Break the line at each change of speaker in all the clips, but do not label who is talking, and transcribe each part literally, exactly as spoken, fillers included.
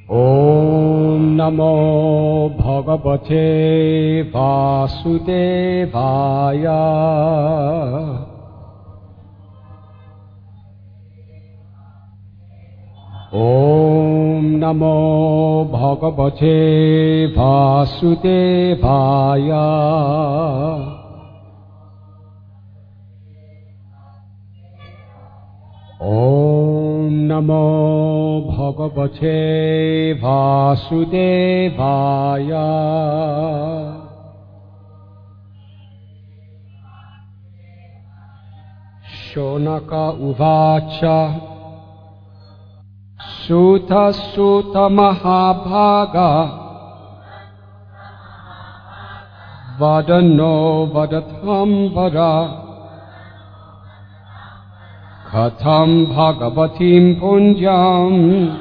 Om Namo Bhagavate Vasudevaya. Om Namo Bhagavate Vasudevaya. Om Namo Bhagavate Vasudevaya. Shonaka Uvacha. Sutta Sutta Mahabhaga. Vadano Vadatham Vada. Katham Bhagavatim Punjam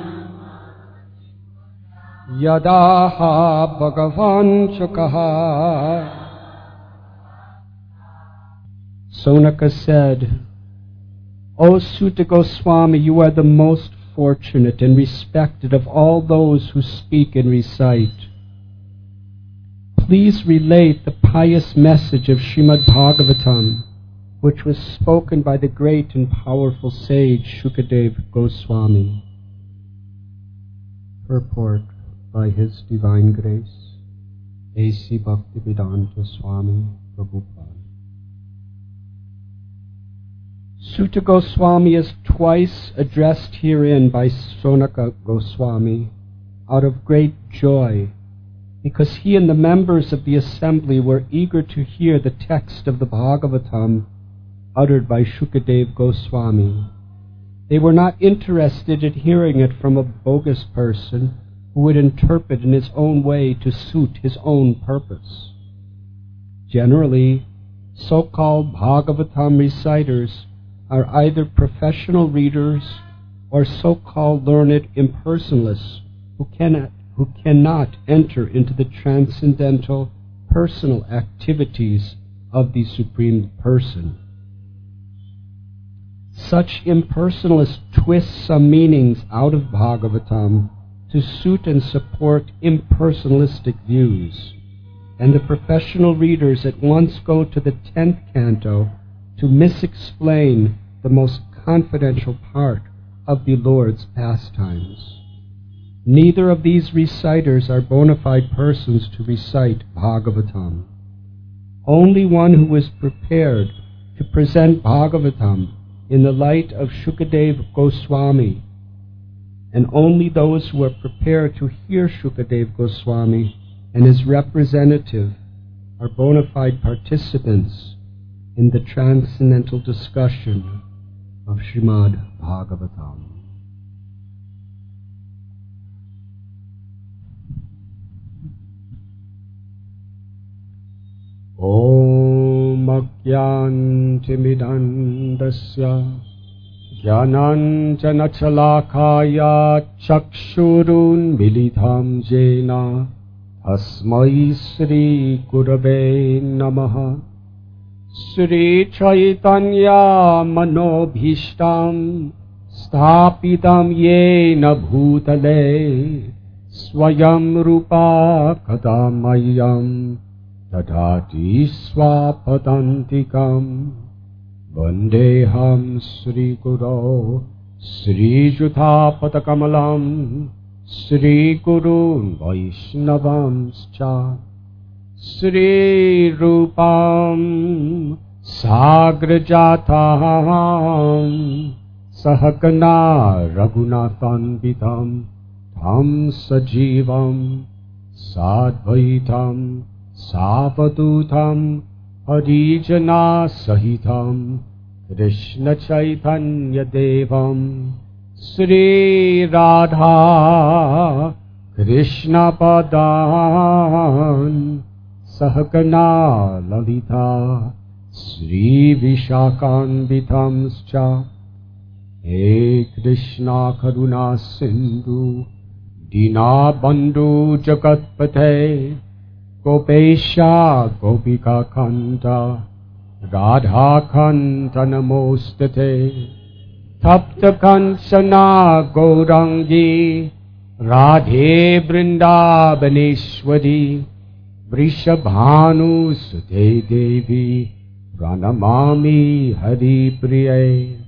Yadaha Bhagavan Chukaha. Sonaka said, O Sutta Goswami, you are the most fortunate and respected of all those who speak and recite. Please relate the pious message of Srimad Bhagavatam, which was spoken by the great and powerful sage Shukadeva Goswami. Purport by His Divine Grace, A C Bhaktivedanta Swami Prabhupada. Sutta Goswami is twice addressed herein by Sonaka Goswami out of great joy, because he and the members of the assembly were eager to hear the text of the Bhagavatam uttered by Shukadeva Goswami. They were not interested in hearing it from a bogus person who would interpret in his own way to suit his own purpose. Generally, so-called Bhagavatam reciters are either professional readers or so-called learned impersonalists who cannot, who cannot enter into the transcendental personal activities of the Supreme Person. Such impersonalists twist some meanings out of Bhagavatam to suit and support impersonalistic views, and the professional readers at once go to the tenth canto to misexplain the most confidential part of the Lord's pastimes. Neither of these reciters are bona fide persons to recite Bhagavatam. Only one who is prepared to present Bhagavatam in the light of Shukadeva Goswami, and only those who are prepared to hear Shukadeva Goswami and his representative are bona fide participants in the transcendental discussion of Srimad Bhagavatam. Om Ajnantimidandasya Jnananjana Chalakaya Chakshurun Militham Jena Tasmai Sri Gurave Namaha. Sri Chaitanya Manobhishtam Sthapitam Yena Bhutale Swayam Rupa Kadamayam Tadati Swapadantikam Vandeham Sri Guru Sri Jutapatakamallam Sri Gurun Vaishnavamscha Sri Rupam Sagrajatam Sahagana Raghunathanvitam Tam Sajivam Sadvaitam Savadutam Harijana Sahitam Krishna Chaitanya Devam Sri Radha Krishna Padan Sahagana Lalita Sri Vishakanvitamscha. He Krishna Karuna Sindhu Dina Bandhu Jagatpate Gopesha Gopika Kanta Radha Kanta Namostate Tapta Kansana Gaurangi Radhe Vrindavaneshwari Vrishabhanu Sute Devi Pranamami Hari Priye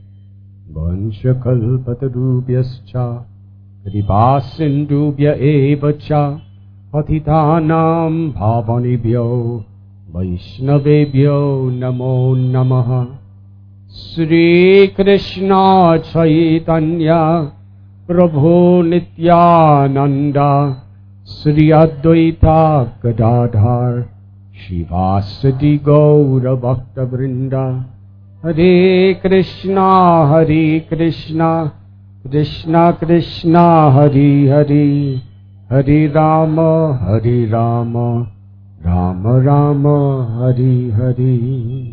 Vanchakalpatarubhyascha Kripasindubhya evacha Patitanam Bhavanibhyo Vaishnavebhyo Namo Namaha. Sri Krishna Chaitanya Prabhu Nityananda Sri Advaita Gadadhar Shivasati Gaura Bhakta Vrinda. Hare Krishna Hare Krishna Krishna Krishna Hare Hare Hare Rama Hare Rama Rama Rama Hare Hare.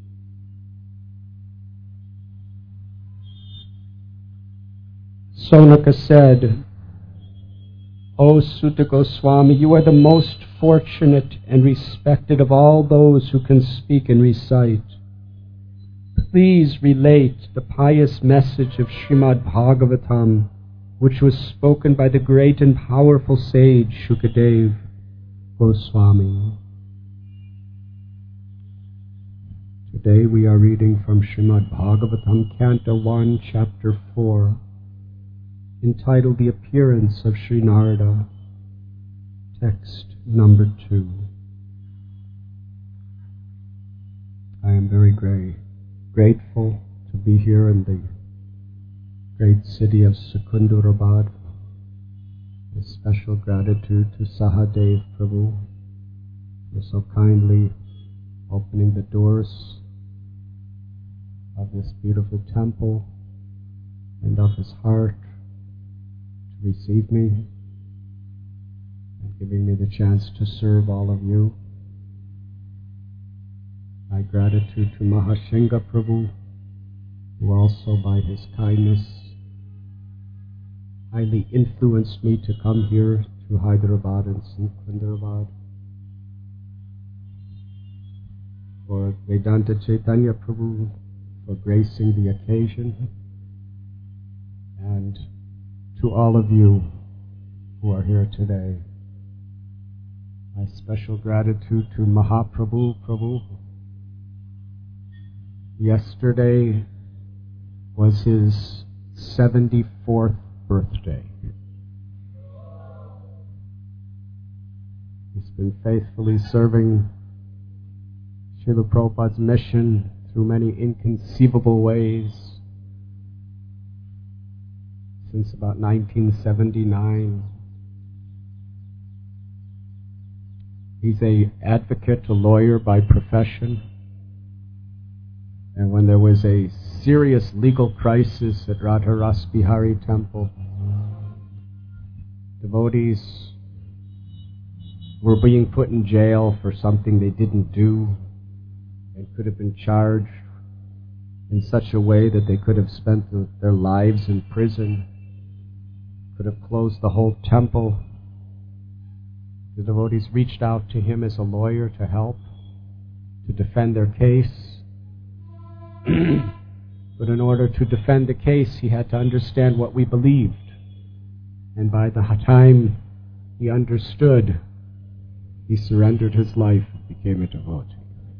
Sonaka said, O Sutta Goswami, you are the most fortunate and respected of all those who can speak and recite. Please relate the pious message of Srimad Bhagavatam, which was spoken by the great and powerful sage Shukadev Goswami. Today we are reading from Srimad Bhagavatam, Canto one, Chapter four, entitled The Appearance of Sri Narada, text number two. I am very great, grateful to be here in the great city of Secunderabad. A special gratitude to Sahadev Prabhu for so kindly opening the doors of this beautiful temple and of his heart to receive me and giving me the chance to serve all of you. My gratitude to Mahasingha Prabhu, who also by his kindness highly influenced me to come here to Hyderabad and Secunderabad. For Vedanta Chaitanya Prabhu for gracing the occasion, and to all of you who are here today. My special gratitude to Mahaprabhu Prabhu. Yesterday was his seventy-fourth birthday. He's been faithfully serving Srila Prabhupada's mission through many inconceivable ways since about nineteen seventy-nine. He's an advocate, a lawyer by profession. And when there was a serious legal crisis at Radha Ras Bihari Temple, devotees were being put in jail for something they didn't do and could have been charged in such a way that they could have spent the, their lives in prison, could have closed the whole temple. The devotees reached out to him as a lawyer to help, to defend their case. But in order to defend the case, he had to understand what we believed. And by the time he understood, he surrendered his life and became a devotee.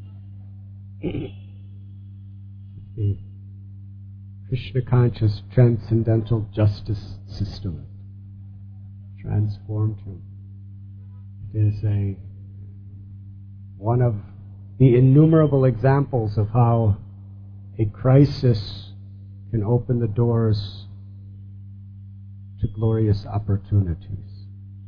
The Krishna conscious transcendental justice system transformed him. It is a one of the innumerable examples of how a crisis can open the doors to glorious opportunities.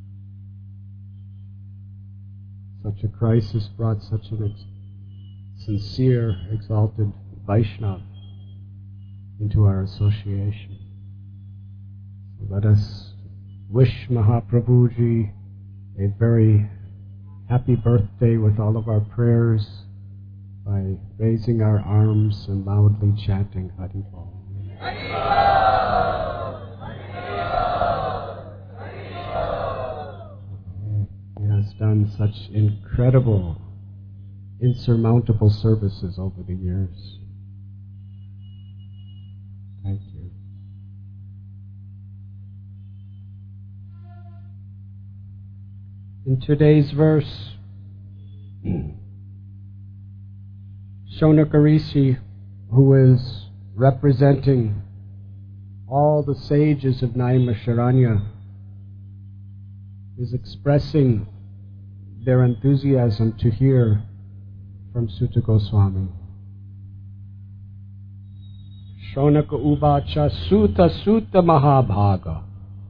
Such a crisis brought such an ex- sincere, exalted Vaishnav into our association. So let us wish Mahaprabhuji a very happy birthday with all of our prayers by raising our arms and loudly chanting Hari Bol. He has done such incredible, insurmountable services over the years. Thank you. In today's verse, Shonaka Rishi, who is representing all the sages of Naimisharanya, is expressing their enthusiasm to hear from Sutta Goswami. Shonaka Uvacha Sutta Sutta Mahabhaga.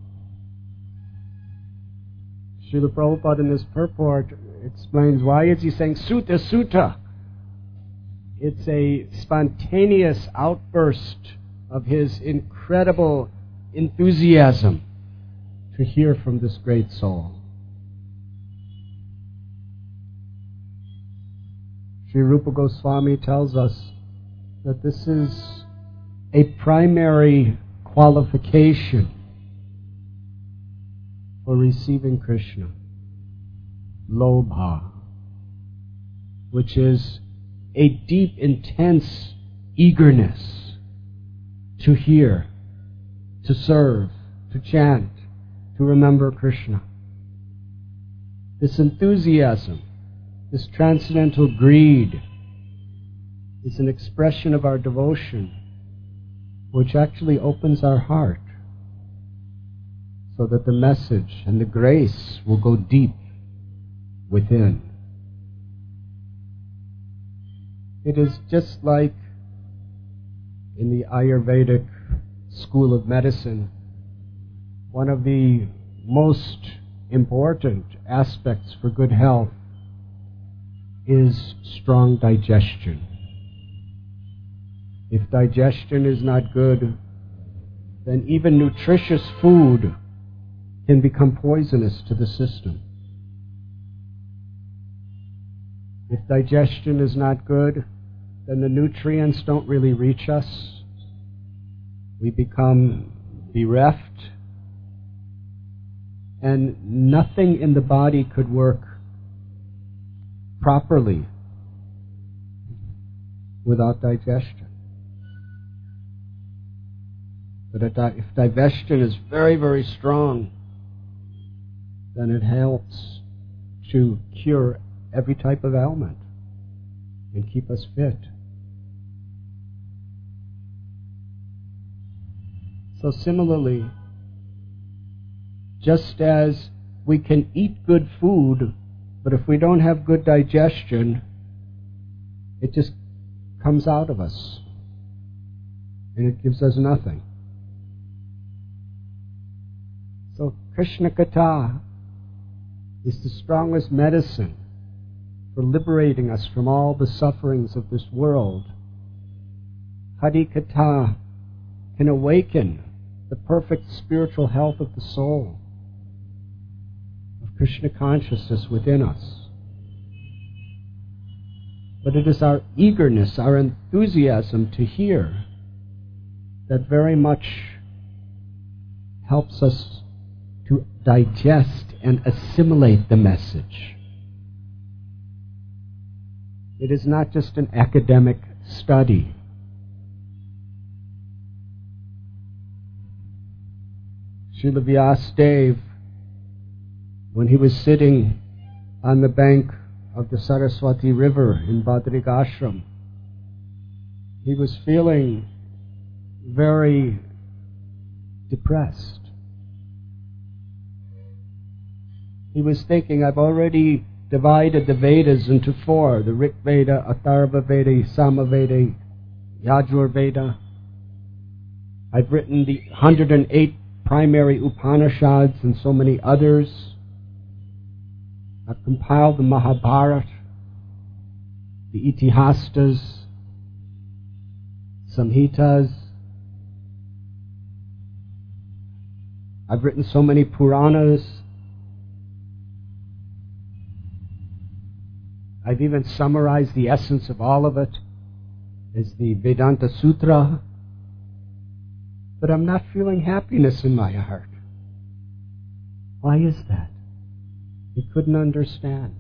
Srila Prabhupada in his purport explains why is he saying Sutta Sutta. It's a spontaneous outburst of his incredible enthusiasm to hear from this great soul. Sri Rupa Goswami tells us that this is a primary qualification for receiving Krishna, Lobha, which is a deep, intense eagerness to hear, to serve, to chant, to remember Krishna. This enthusiasm, this transcendental greed, is an expression of our devotion, which actually opens our heart so that the message and the grace will go deep within. It is just like in the Ayurvedic school of medicine, one of the most important aspects for good health is strong digestion. If digestion is not good, then even nutritious food can become poisonous to the system. If digestion is not good, then the nutrients don't really reach us. We become bereft, and nothing in the body could work properly without digestion. But if digestion is very, very strong, then it helps to cure every type of ailment and keep us fit. So similarly, just as we can eat good food, but if we don't have good digestion, it just comes out of us and it gives us nothing. So Krishna Katha is the strongest medicine for liberating us from all the sufferings of this world. Hari Katha can awaken the perfect spiritual health of the soul, of Krishna consciousness within us. But it is our eagerness, our enthusiasm to hear that very much helps us to digest and assimilate the message. It is not just an academic study. Srila Vyasadeva, when he was sitting on the bank of the Saraswati River in Badrikashram, he was feeling very depressed. He was thinking, I've already divided the Vedas into four, the Rig Veda, Atharva Veda, Sama Veda, Yajur Veda. I've written the one hundred eight primary Upanishads and so many others. I've compiled the Mahabharata, the Itihastas, Samhitas. I've written so many Puranas. I've even summarized the essence of all of it as the Vedanta Sutra. But I'm not feeling happiness in my heart. Why is that? He couldn't understand.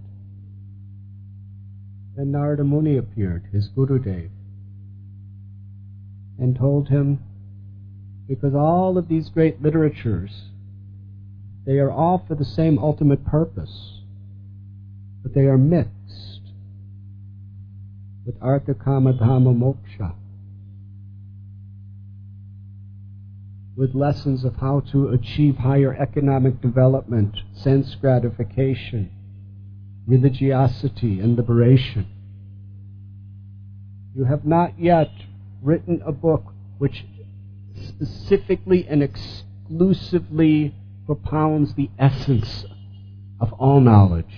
Then Narada Muni appeared, his Gurudev, and told him, because all of these great literatures, they are all for the same ultimate purpose. but they are mixed with Artha Kama Dhamma Moksha, with lessons of how to achieve higher economic development, sense gratification, religiosity, and liberation. You have not yet written a book which specifically and exclusively propounds the essence of all knowledge,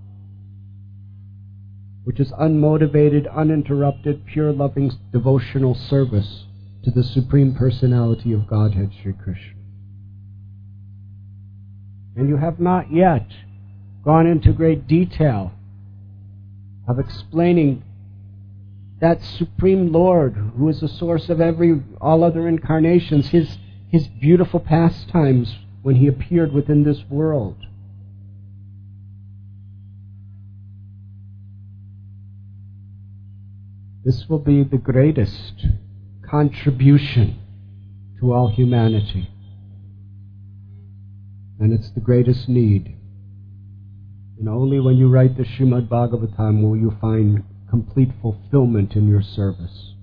which is unmotivated, uninterrupted, pure, loving, devotional service to the Supreme Personality of Godhead, Sri Krishna. And you have not yet gone into great detail of explaining that Supreme Lord, who is the source of every all other incarnations, his, his beautiful pastimes when he appeared within this world. This will be the greatest contribution to all humanity. And it's the greatest need. And only when you write the Srimad Bhagavatam will you find complete fulfillment in your service.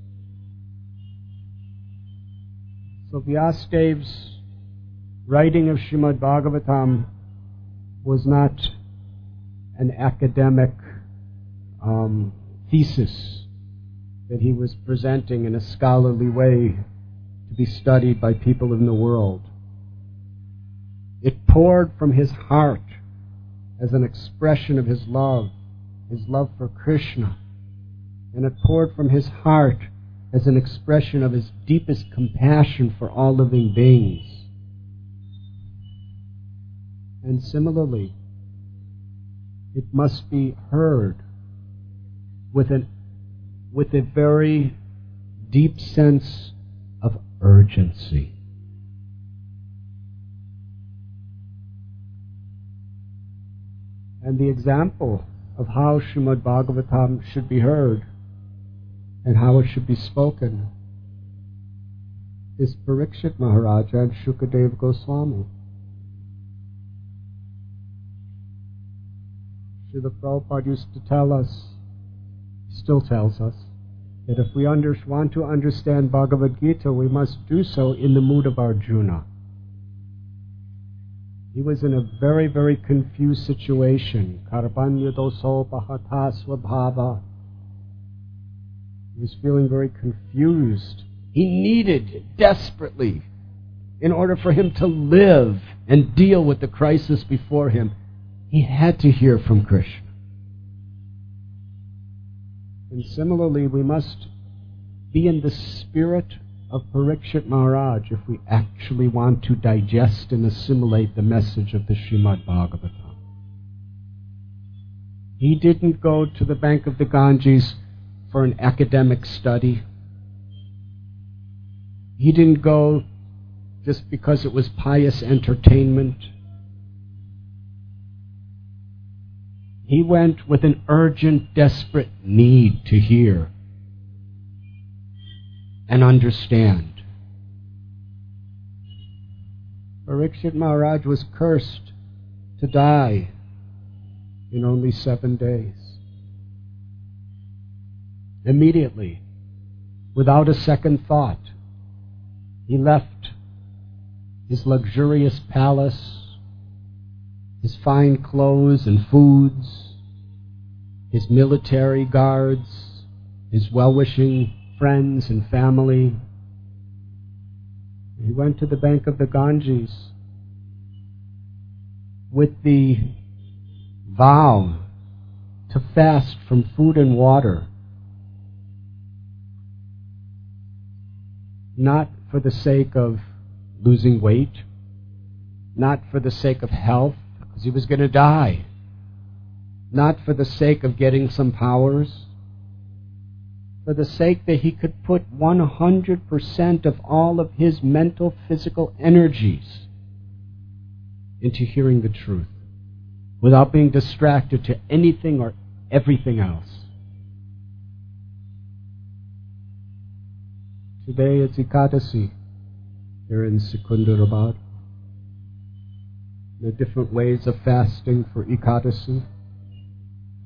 So Vyasadev's writing of Srimad Bhagavatam was not an academic um, thesis that he was presenting in a scholarly way to be studied by people in the world. It poured from his heart as an expression of his love, his love for Krishna, and it poured from his heart as an expression of his deepest compassion for all living beings. And similarly, it must be heard with an with a very deep sense of urgency. And the example of how Srimad Bhagavatam should be heard and how it should be spoken is Parikshit Maharaja and Shukadeva Goswami. Srila Prabhupada used to tell us, still tells us, that if we under, want to understand Bhagavad Gita, we must do so in the mood of Arjuna. He was in a very, very confused situation. Karpanya doso pahata swabhava. He was feeling very confused. He needed desperately, in order for him to live and deal with the crisis before him, he had to hear from Krishna. And similarly, we must be in the spirit of Parikshit Maharaj if we actually want to digest and assimilate the message of the Srimad Bhagavatam. He didn't go to the bank of the Ganges for an academic study. He didn't go just because it was pious entertainment. He went with an urgent, desperate need to hear and understand. Parikshit Maharaj was cursed to die in only seven days. Immediately, without a second thought, he left his luxurious palace, his fine clothes and foods, his military guards, his well-wishing friends and family. He went to the bank of the Ganges with the vow to fast from food and water, not for the sake of losing weight, not for the sake of health, because he was going to die, not for the sake of getting some powers, for the sake that he could put one hundred percent of all of his mental, physical energies into hearing the truth, without being distracted to anything or everything else. Today it's Ekadasi here in Secunderabad. There are different ways of fasting for Ekadasi.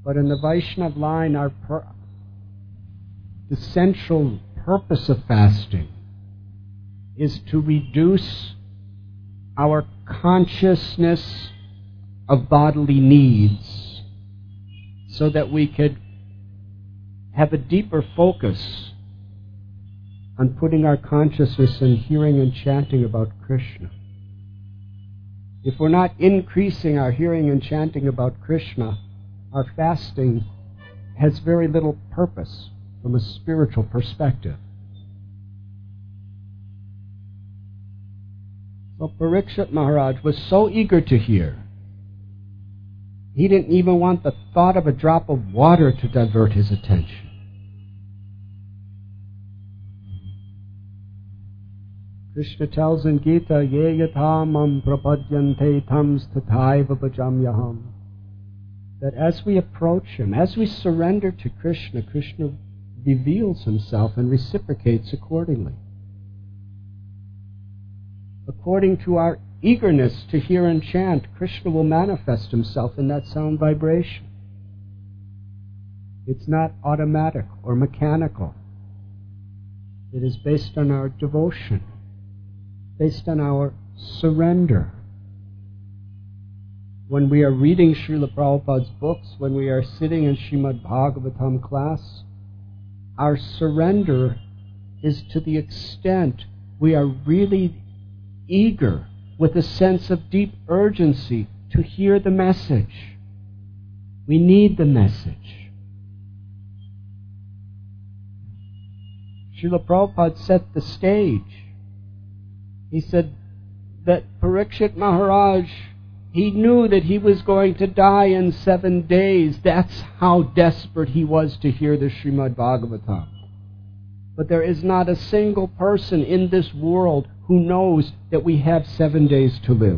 But in the Vaishnav line, our per- the central purpose of fasting is to reduce our consciousness of bodily needs so that we could have a deeper focus on putting our consciousness in hearing and chanting about Krishna. If we're not increasing our hearing and chanting about Krishna, our fasting has very little purpose from a spiritual perspective. So Parikshit Maharaj was so eager to hear, he didn't even want the thought of a drop of water to divert his attention. Krishna tells in Gita, Ye yatamam prapadyante tams tathaiva bhajamyaham, that as we approach him, as we surrender to Krishna, Krishna reveals himself and reciprocates accordingly. According to our eagerness to hear and chant, Krishna will manifest himself in that sound vibration. It's not automatic or mechanical. It is based on our devotion, based on our surrender. When we are reading Srila Prabhupada's books, when we are sitting in Srimad Bhagavatam class, our surrender is to the extent we are really eager, with a sense of deep urgency, to hear the message. We need the message. Srila Prabhupada set the stage. He said that Parikshit Maharaj, he knew that he was going to die in seven days. That's how desperate he was to hear the Srimad Bhagavatam. But there is not a single person in this world who knows that we have seven days to live.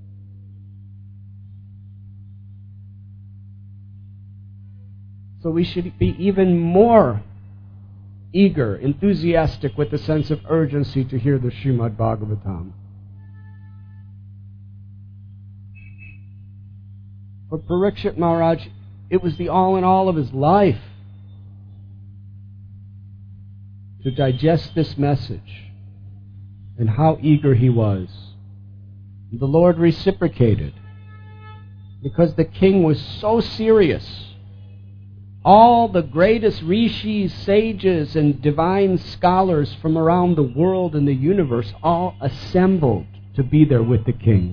So we should be even more eager, enthusiastic, with a sense of urgency to hear the Srimad Bhagavatam. For Parikshit Maharaj, it was the all in all of his life to digest this message, and how eager he was. The Lord reciprocated, because the king was so serious. All the greatest rishis, sages, and divine scholars from around the world and the universe all assembled to be there with the king,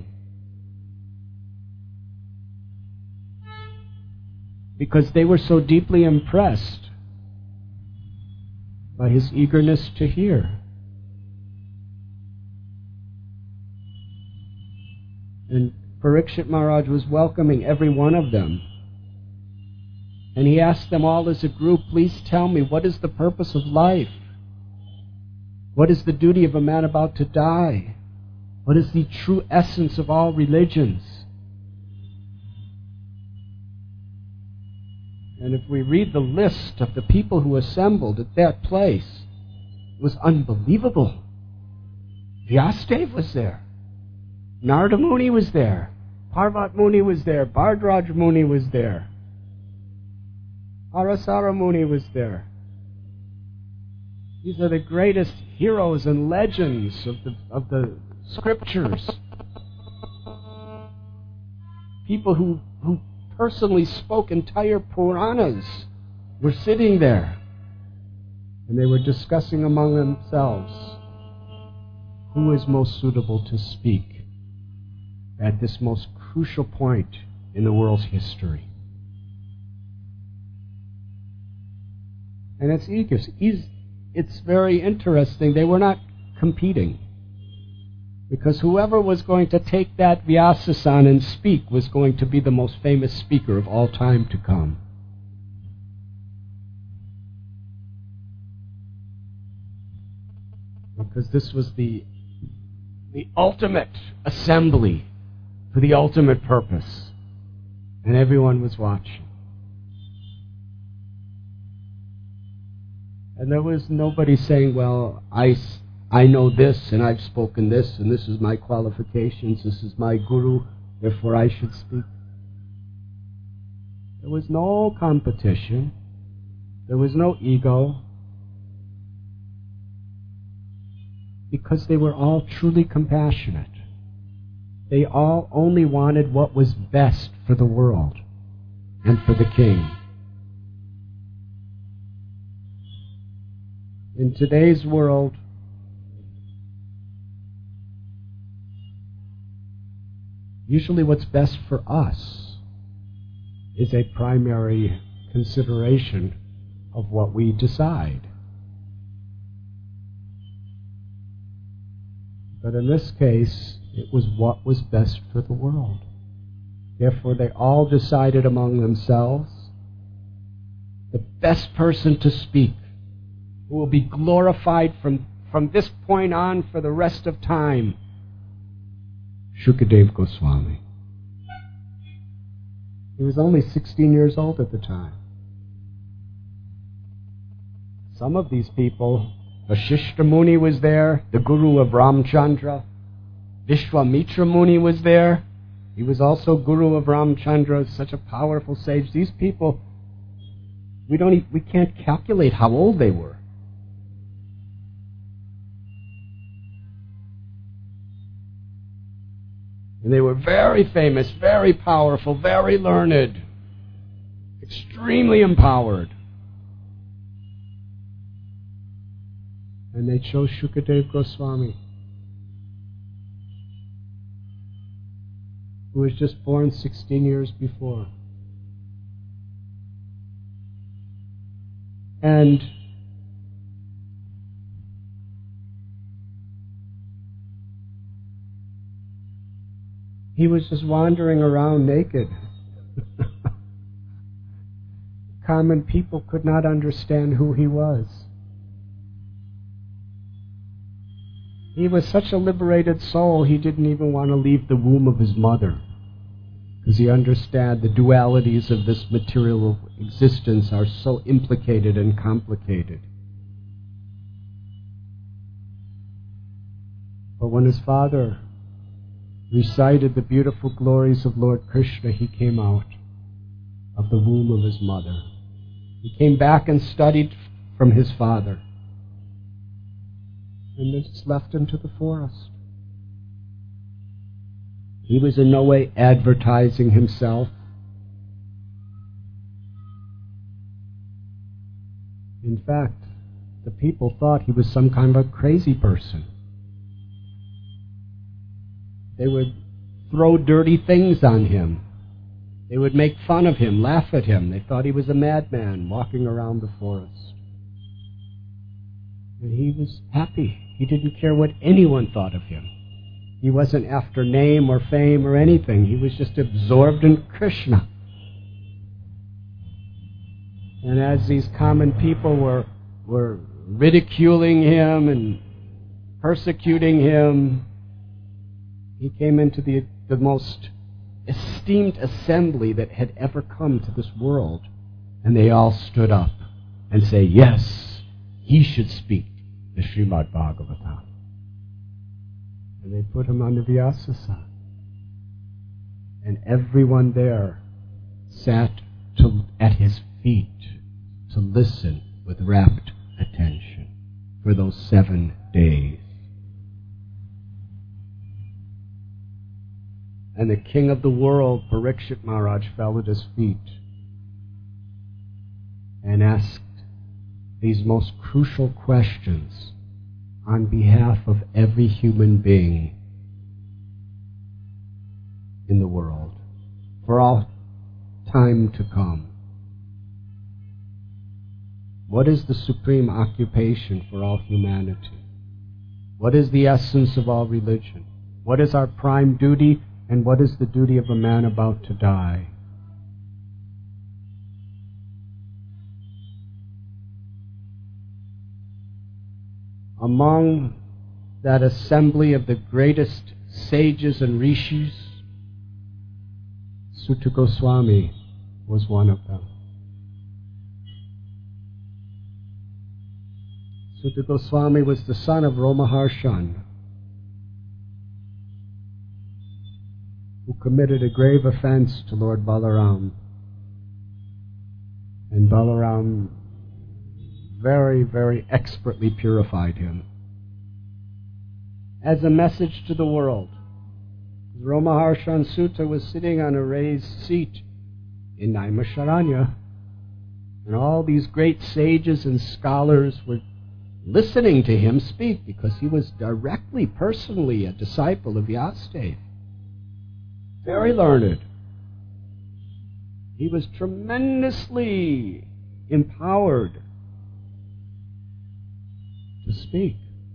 because they were so deeply impressed by his eagerness to hear. And Parikshit Maharaj was welcoming every one of them. And he asked them all as a group, please tell me, what is the purpose of life? What is the duty of a man about to die? What is the true essence of all religions? And if we read the list of the people who assembled at that place, it was unbelievable. Vyasadeva was there. Narada Muni was there. Parvat Muni was there. Bhardraj Muni was there. Parasara Muni was there. These are the greatest heroes and legends of the, of the scriptures. People who, who personally spoke entire Puranas were sitting there. And they were discussing among themselves who is most suitable to speak at this most crucial point in the world's history. And it's it's very interesting. They were not competing, because whoever was going to take that Vyasasan and speak was going to be the most famous speaker of all time to come. Because this was the the ultimate assembly for the ultimate purpose. And everyone was watching. And there was nobody saying, well, I, I know this, and I've spoken this, and this is my qualifications, this is my guru, therefore I should speak. There was no competition. There was no ego. Because they were all truly compassionate. They all only wanted what was best for the world and for the king. In today's world, usually what's best for us is a primary consideration of what we decide. But in this case, it was what was best for the world. Therefore, they all decided among themselves, the best person to speak, who will be glorified from, from this point on for the rest of time, Shukadeva Goswami. He was only sixteen years old at the time. Some of these people, Vasishtha Muni was there, the guru of Ramchandra. Vishwamitra Muni was there. He was also guru of Ramchandra, such a powerful sage. These people, we don't, we can't calculate how old they were. And they were very famous, very powerful, very learned, extremely empowered. And they chose Shukadeva Goswami, who was just born sixteen years before. And he was just wandering around naked. Common people could not understand who he was. He was such a liberated soul, he didn't even want to leave the womb of his mother, because he understood the dualities of this material existence are so implicated and complicated. But when his father recited the beautiful glories of Lord Krishna, he came out of the womb of his mother. He came back and studied from his father, and then just left into the forest. He was in no way advertising himself. In fact, the people thought he was some kind of a crazy person. They would throw dirty things on him. They would make fun of him, laugh at him. They thought he was a madman walking around the forest. And he was happy. He didn't care what anyone thought of him. He wasn't after name or fame or anything. He was just absorbed in Krishna. And as these common people were, were ridiculing him and persecuting him, he came into the, the most esteemed assembly that had ever come to this world. And they all stood up and say, yes, he should speak the Srimad Bhagavatam. And they put him on the Vyasasana. And everyone there sat to, at his feet to listen with rapt attention for those seven days. And the king of the world, Parikshit Maharaj, fell at his feet and asked these most crucial questions on behalf of every human being in the world for all time to come. What is the supreme occupation for all humanity? What is the essence of all religion? What is our prime duty, and what is the duty of a man about to die? Among that assembly of the greatest sages and rishis, Suta Goswami was one of them. Suta Goswami was the son of Romaharshan, who committed a grave offense to Lord Balaram. And Balaram very, very expertly purified him as a message to the world. Romaharshan Sutta was sitting on a raised seat in Naimisharanya, and all these great sages and scholars were listening to him speak because he was directly, personally a disciple of Vyasadeva. Very learned. He was tremendously empowered to speak.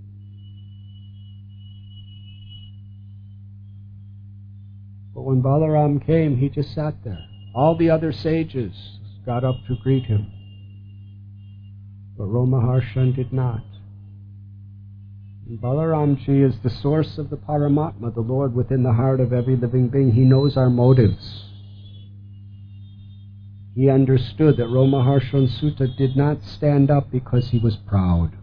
But when Balaram came, he just sat there. All the other sages got up to greet him, but Romaharshan did not. And Balaramji is the source of the Paramatma, the Lord within the heart of every living being. He knows our motives. He understood that Romaharshan Sutta did not stand up because he was proud.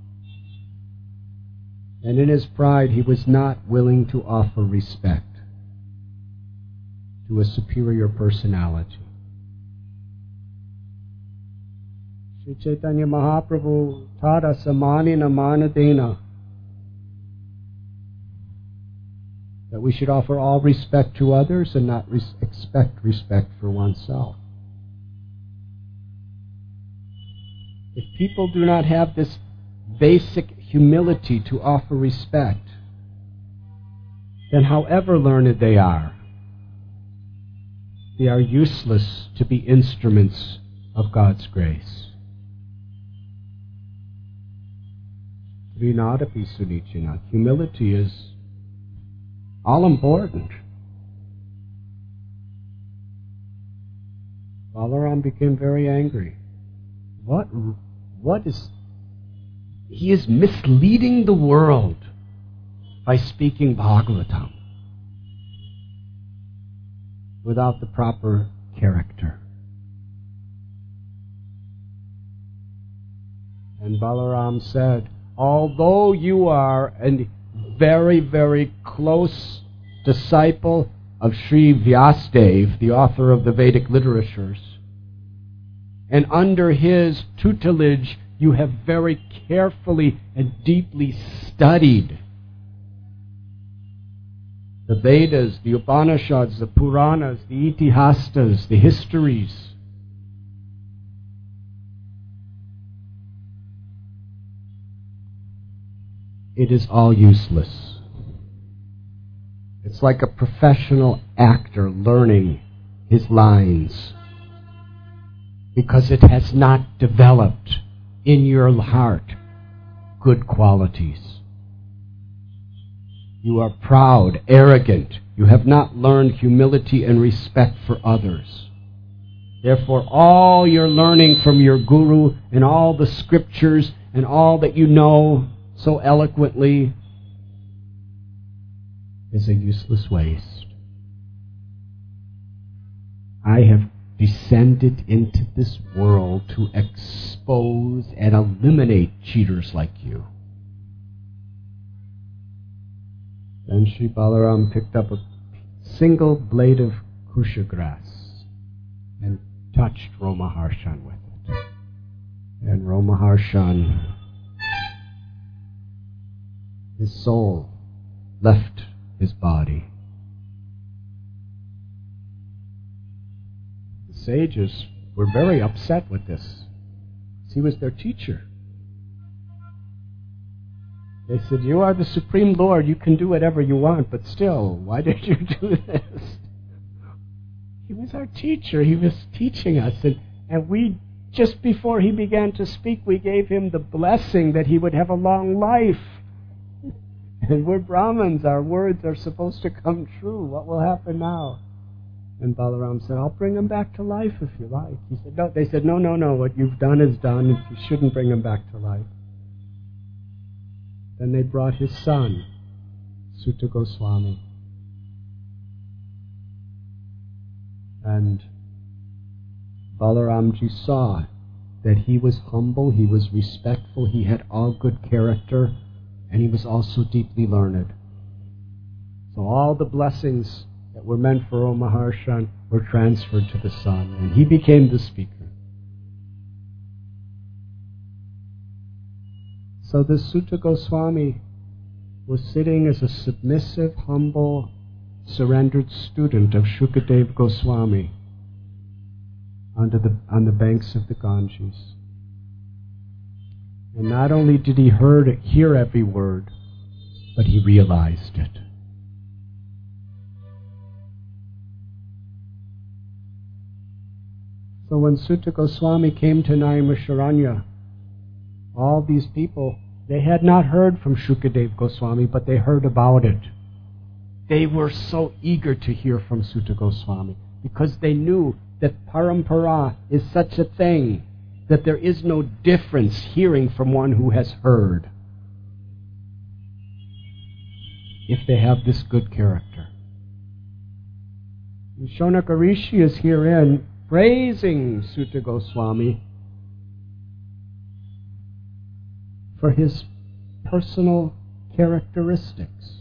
And in his pride, he was not willing to offer respect to a superior personality. Sri Chaitanya Mahaprabhu taught us amanina manadena, that we should offer all respect to others and not res- expect respect for oneself. If people do not have this basic humility to offer respect, then however learned they are, they are useless to be instruments of God's grace. Vinadapi Sunichina. Humility is all important. Balaram became very angry. What, what is... He is misleading the world by speaking Bhagavatam without the proper character. And Balaram said, although you are a very, very close disciple of Sri Vyasadeva, the author of the Vedic literatures, and under his tutelage you have very carefully and deeply studied the Vedas, the Upanishads, the Puranas, the Itihastas, the histories. It is all useless. It's like a professional actor learning his lines, because it has not developed in your heart good qualities. You are proud, arrogant. You have not learned humility and respect for others. Therefore, all your learning from your guru and all the scriptures and all that you know so eloquently is a useless waste. I have descended into this world to expose and eliminate cheaters like you. Then Sri Balaram picked up a single blade of kusha grass and touched Romaharshan with it. And Romaharshan, his soul left his body. The sages were very upset with this. He was their teacher. They said, you are the Supreme Lord, you can do whatever you want, but still, why did you do this? He was our teacher, he was teaching us, and, and we, just before he began to speak, we gave him the blessing that he would have a long life. And we're Brahmins, our words are supposed to come true. What will happen now? And Balaram said, I'll bring him back to life if you like. He said, no. They said, no, no, no, what you've done is done, and you shouldn't bring him back to life. Then they brought his son, Sutta Goswami. And Balaramji saw that he was humble, he was respectful, he had all good character, and he was also deeply learned. So all the blessings that were meant for Romaharshan were transferred to the son, and he became the speaker. So this Sutta Goswami was sitting as a submissive, humble, surrendered student of Shukadev Goswami under the, on the banks of the Ganges. And not only did he heard, hear every word, but he realized it. So when Sutta Goswami came to Naimisharanya, all these people, they had not heard from Shukadev Goswami, but they heard about it. They were so eager to hear from Sutta Goswami because they knew that parampara is such a thing that there is no difference hearing from one who has heard if they have this good character. And Shonaka Rishi is herein praising Sutta Goswami for his personal characteristics.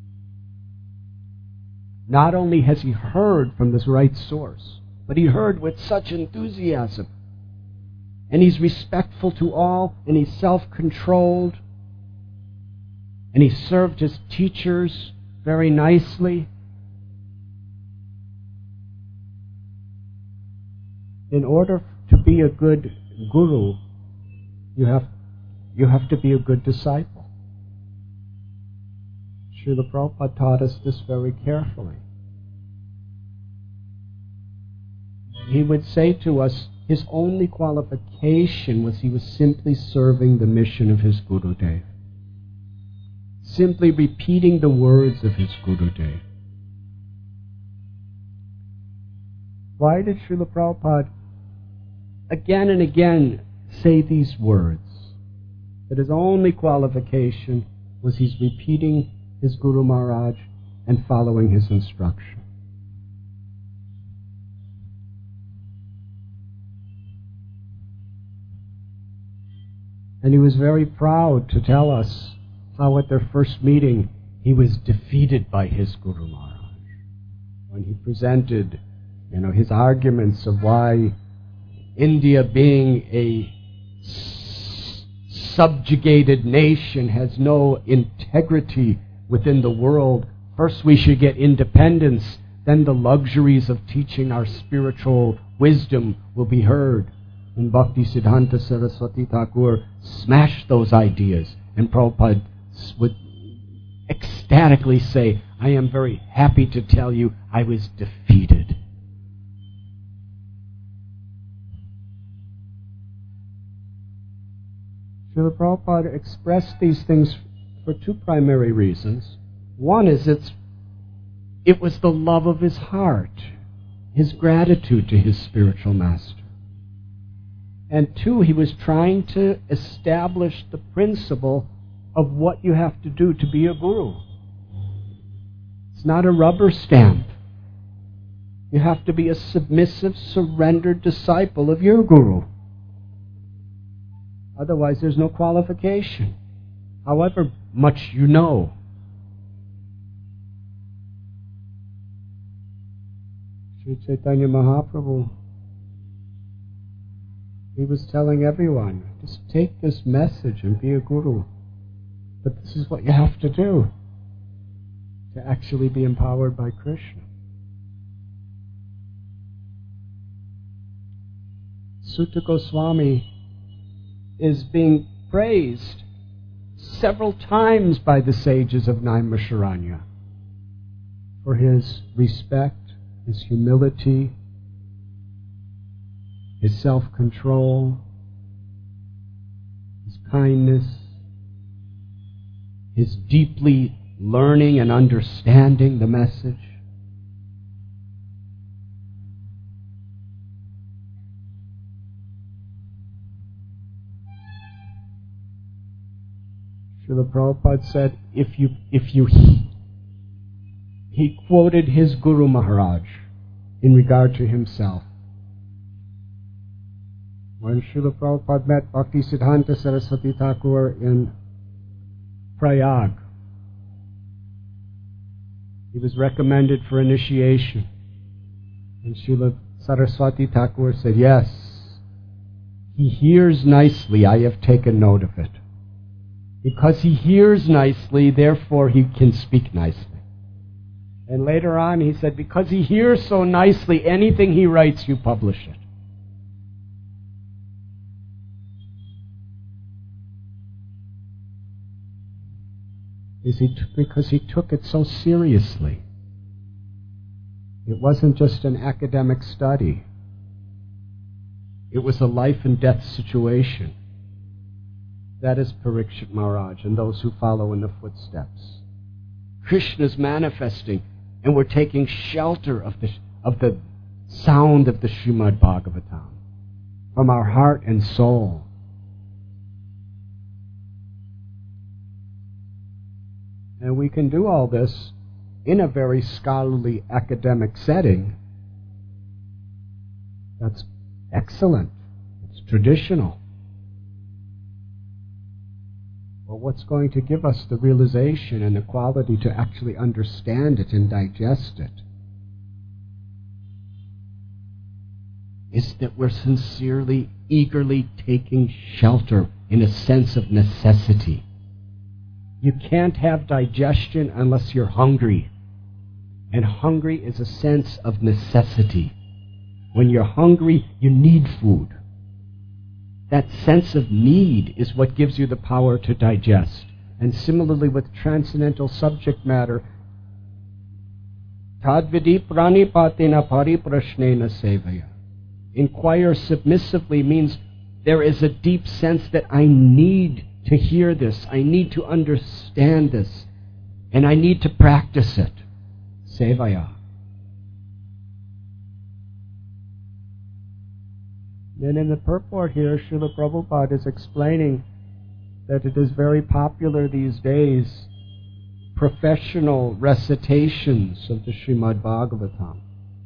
Not only has he heard from this right source, but he heard with such enthusiasm. And he's respectful to all, and he's self-controlled, and he served his teachers very nicely. In order to be a good guru, you have, you have to be a good disciple. Srila Prabhupada taught us this very carefully. He would say to us, his only qualification was he was simply serving the mission of his Gurudev. Simply repeating the words of his Gurudev. Why did Srila Prabhupada again and again say these words? That his only qualification was he's repeating his Guru Maharaj and following his instruction. And he was very proud to tell us how at their first meeting he was defeated by his Guru Maharaj. When he presented, you know, his arguments of why India, being a s- subjugated nation, has no integrity within the world. First we should get independence, then the luxuries of teaching our spiritual wisdom will be heard. And Bhakti Siddhanta Saraswati Thakur smashed those ideas, and Prabhupada would ecstatically say, I am very happy to tell you I was defeated. Srila Prabhupada expressed these things for two primary reasons. One is it's, it was the love of his heart, his gratitude to his spiritual master. And two, he was trying to establish the principle of what you have to do to be a guru. It's not a rubber stamp. You have to be a submissive, surrendered disciple of your guru. Otherwise, there's no qualification, however much you know. Sri Chaitanya Mahaprabhu, he was telling everyone, just take this message and be a guru. But this is what you have to do to actually be empowered by Krishna. Sutta Goswami is being praised several times by the sages of Naimisharanya for his respect, his humility, his self-control, his kindness, his deeply learning and understanding the message. Srila Prabhupada said, if you, if you, he quoted his Guru Maharaj in regard to himself. When Srila Prabhupada met Bhakti Siddhanta Saraswati Thakur in Prayag, he was recommended for initiation. And Srila Saraswati Thakur said, yes, he hears nicely, I have taken note of it. Because he hears nicely, therefore he can speak nicely. And later on he said, because he hears so nicely, anything he writes, you publish it. Is he t- because he took it so seriously. It wasn't just an academic study. It was a life and death situation. That is Parikshit Maharaj and those who follow in the footsteps. Krishna's manifesting, and we're taking shelter of the, of the sound of the Srimad Bhagavatam from our heart and soul. And we can do all this in a very scholarly academic setting. That's excellent. It's traditional. But what's going to give us the realization and the quality to actually understand it and digest it is that we're sincerely, eagerly taking shelter in a sense of necessity. You can't have digestion unless you're hungry. And hungry is a sense of necessity. When you're hungry, you need food. That sense of need is what gives you the power to digest. And similarly with transcendental subject matter, tadvidi pranipatena pariprashnena sevaya. Inquire submissively means there is a deep sense that I need to hear this, I need to understand this, and I need to practice it. Sevaya. Then in the purport here, Srila Prabhupada is explaining that it is very popular these days, professional recitations of the Srimad Bhagavatam,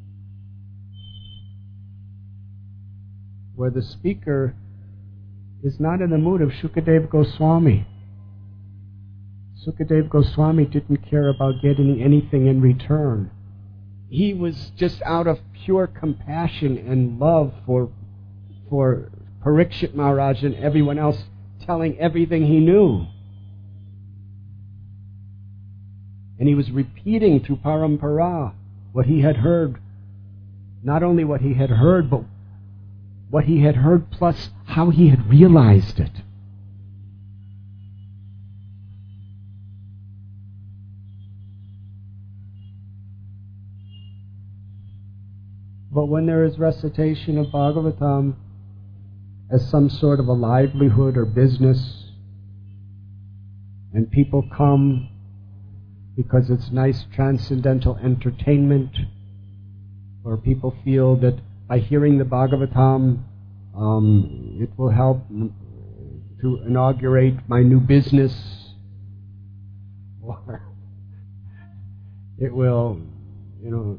where the speaker is not in the mood of Shukadeva Goswami. Shukadeva Goswami didn't care about getting anything in return. He was just out of pure compassion and love for, for Parikshit Maharaj and everyone else, telling everything he knew. And he was repeating through parampara what he had heard. Not only what he had heard, but what he had heard plus how he had realized it. But when there is recitation of Bhagavatam as some sort of a livelihood or business, and people come because it's nice transcendental entertainment, or people feel that by hearing the Bhagavatam, um, it will help to inaugurate my new business, or it will, you know,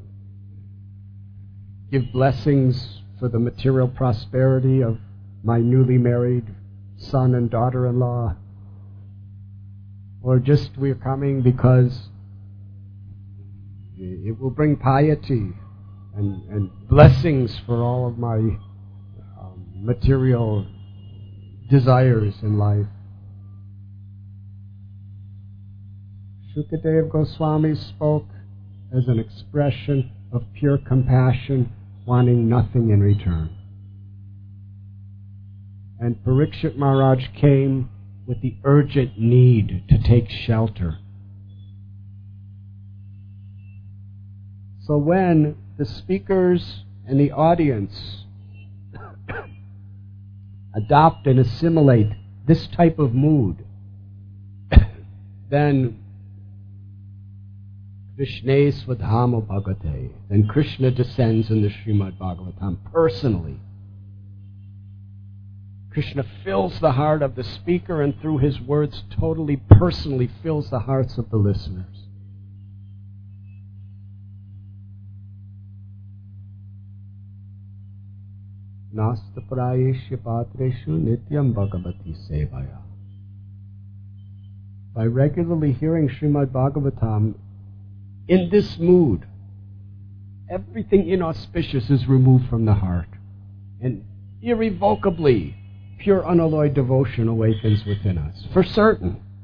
give blessings for the material prosperity of my newly married son and daughter-in-law, or just we're coming because it will bring piety and, and blessings for all of my um, material desires in life. Shukadeva Goswami spoke as an expression of pure compassion, wanting nothing in return. And Parikshit Maharaj came with the urgent need to take shelter. So when the speakers and the audience adopt and assimilate this type of mood, then Krishna Svadhamo Bhagavate, then Krishna descends in the Srimad Bhagavatam personally. Krishna fills the heart of the speaker and through his words totally personally fills the hearts of the listeners. Nasta prayesya patreshu nityam bhagavati sevaya. By regularly hearing Srimad Bhagavatam in this mood, everything inauspicious is removed from the heart, and irrevocably pure unalloyed devotion awakens within us. For certain.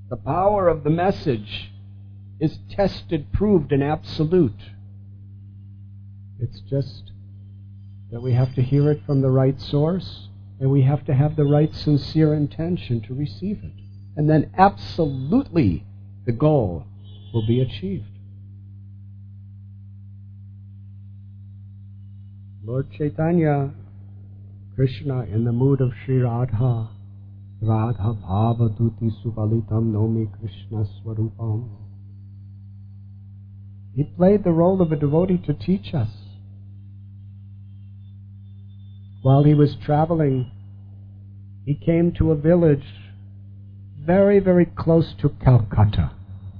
The power of the message is tested, proved, and absolute. It's just that we have to hear it from the right source, and we have to have the right sincere intention to receive it. And then absolutely the goal will be achieved. Lord Chaitanya, Krishna, in the mood of Sri Radha, Radha Bhava Duti Subalitam Nomi Krishna Swarupam. He played the role of a devotee to teach us. While he was traveling, he came to a village very, very close to Calcutta.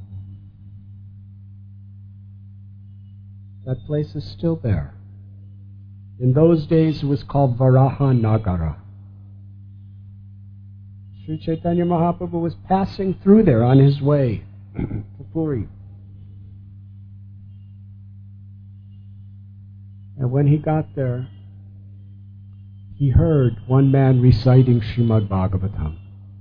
That place is still there. In those days it was called Varaha Nagara. Sri Chaitanya Mahaprabhu was passing through there on his way to Puri. And when he got there, he heard one man reciting Srimad Bhagavatam.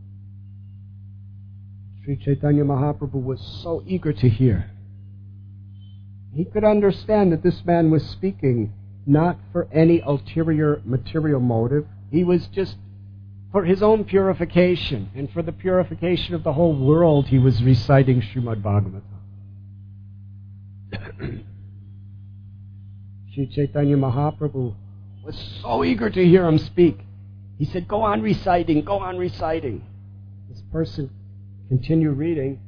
Sri Chaitanya Mahaprabhu was so eager to hear. He could understand that this man was speaking not for any ulterior material motive. He was just for his own purification, and for the purification of the whole world, he was reciting Srimad Bhagavatam. Sri Chaitanya Mahaprabhu was so eager to hear him speak. He said, go on reciting, go on reciting. This person continued reading.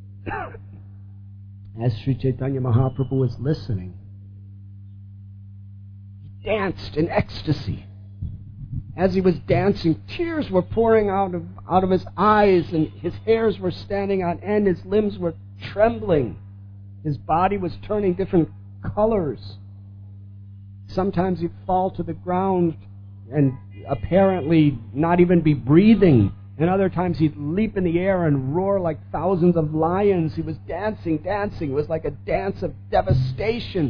As Sri Chaitanya Mahaprabhu was listening, he danced in ecstasy. As he was dancing, tears were pouring out of, out of his eyes, and his hairs were standing on end, his limbs were trembling. His body was turning different colors. Sometimes he'd fall to the ground and apparently not even be breathing. And other times he'd leap in the air and roar like thousands of lions. He was dancing, dancing. It was like a dance of devastation.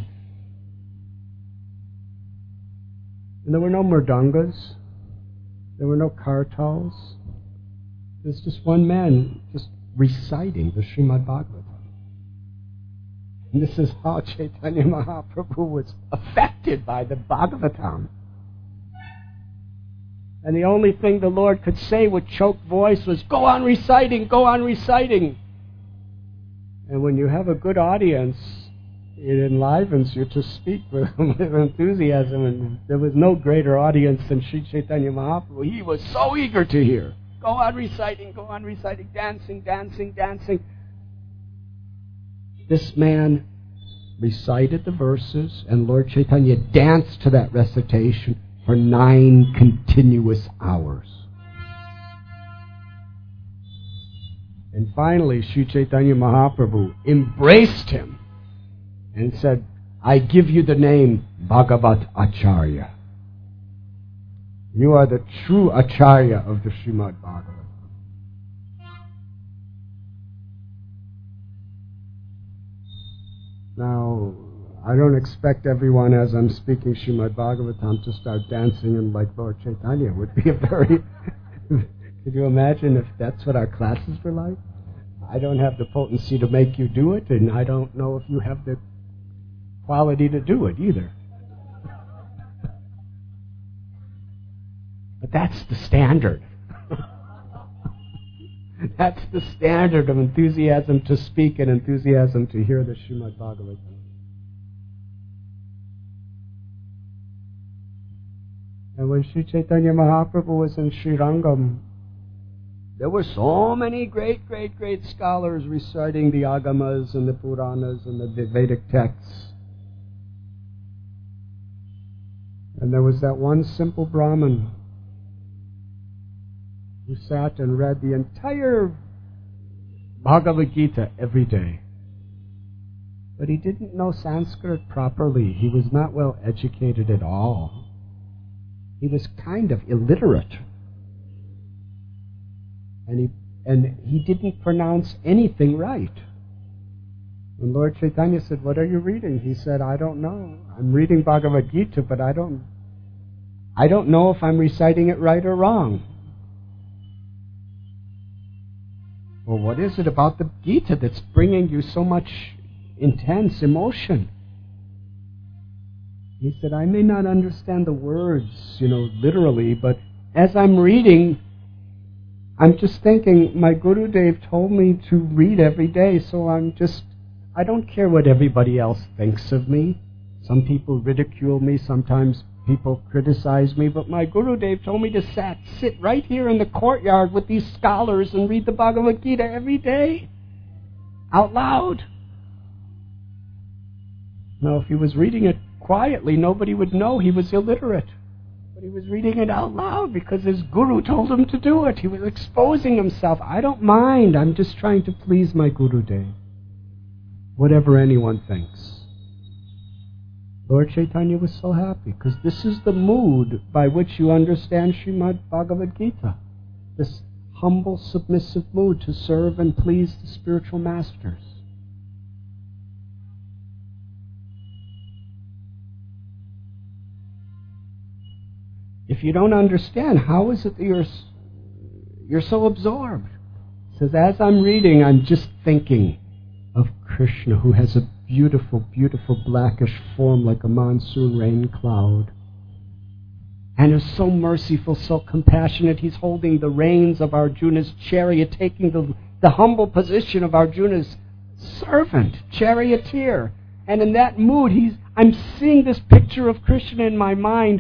And there were no murdangas. There were no kartals. There was just one man just reciting the Srimad Bhagavatam. And this is how Chaitanya Mahaprabhu was affected by the Bhagavatam. And the only thing the Lord could say with choked voice was, go on reciting, go on reciting. And when you have a good audience, it enlivens you to speak with, with enthusiasm. And there was no greater audience than Sri Chaitanya Mahaprabhu. He was so eager to hear. Go on reciting, go on reciting, dancing, dancing, dancing. This man recited the verses, and Lord Chaitanya danced to that recitation for nine continuous hours. And finally, Sri Chaitanya Mahaprabhu embraced him and said, I give you the name Bhagavat Acharya. You are the true Acharya of the Srimad Bhagavatam. Now, I don't expect everyone, as I'm speaking Srimad Bhagavatam, to start dancing and like Lord Chaitanya. It would be a very... Could you imagine if that's what our classes were like? I don't have the potency to make you do it, and I don't know if you have the quality to do it either. But that's the standard. That's the standard of enthusiasm to speak and enthusiasm to hear the Srimad Bhagavatam. And when Sri Chaitanya Mahaprabhu was in Sri Rangam, there were so many great, great, great scholars reciting the Agamas and the Puranas and the Vedic texts. And there was that one simple Brahmin who sat and read the entire Bhagavad Gita every day. But he didn't know Sanskrit properly. He was not well educated at all. He was kind of illiterate. And he, and he didn't pronounce anything right. When Lord Chaitanya said, what are you reading? He said, I don't know. I'm reading Bhagavad Gita, but I don't, I don't know if I'm reciting it right or wrong. Well, what is it about the Gita that's bringing you so much intense emotion? He said, I may not understand the words, you know, literally, but as I'm reading, I'm just thinking, my Gurudev told me to read every day, so I'm just, I don't care what everybody else thinks of me. Some people ridicule me, sometimes people criticize me, but my Gurudev told me to sat, sit right here in the courtyard with these scholars and read the Bhagavad Gita every day, out loud. Now, if he was reading it quietly, nobody would know he was illiterate. But he was reading it out loud because his guru told him to do it. He was exposing himself. I don't mind. I'm just trying to please my Gurudev, whatever anyone thinks. Lord Chaitanya was so happy because this is the mood by which you understand Srimad Bhagavad Gita. This humble, submissive mood to serve and please the spiritual masters. If you don't understand, how is it that you're, you're so absorbed? It says, as I'm reading, I'm just thinking of Krishna, who has a beautiful, beautiful blackish form like a monsoon rain cloud. And is so merciful, so compassionate. He's holding the reins of Arjuna's chariot, taking the, the humble position of Arjuna's servant, charioteer. And in that mood, he's, I'm seeing this picture of Krishna in my mind.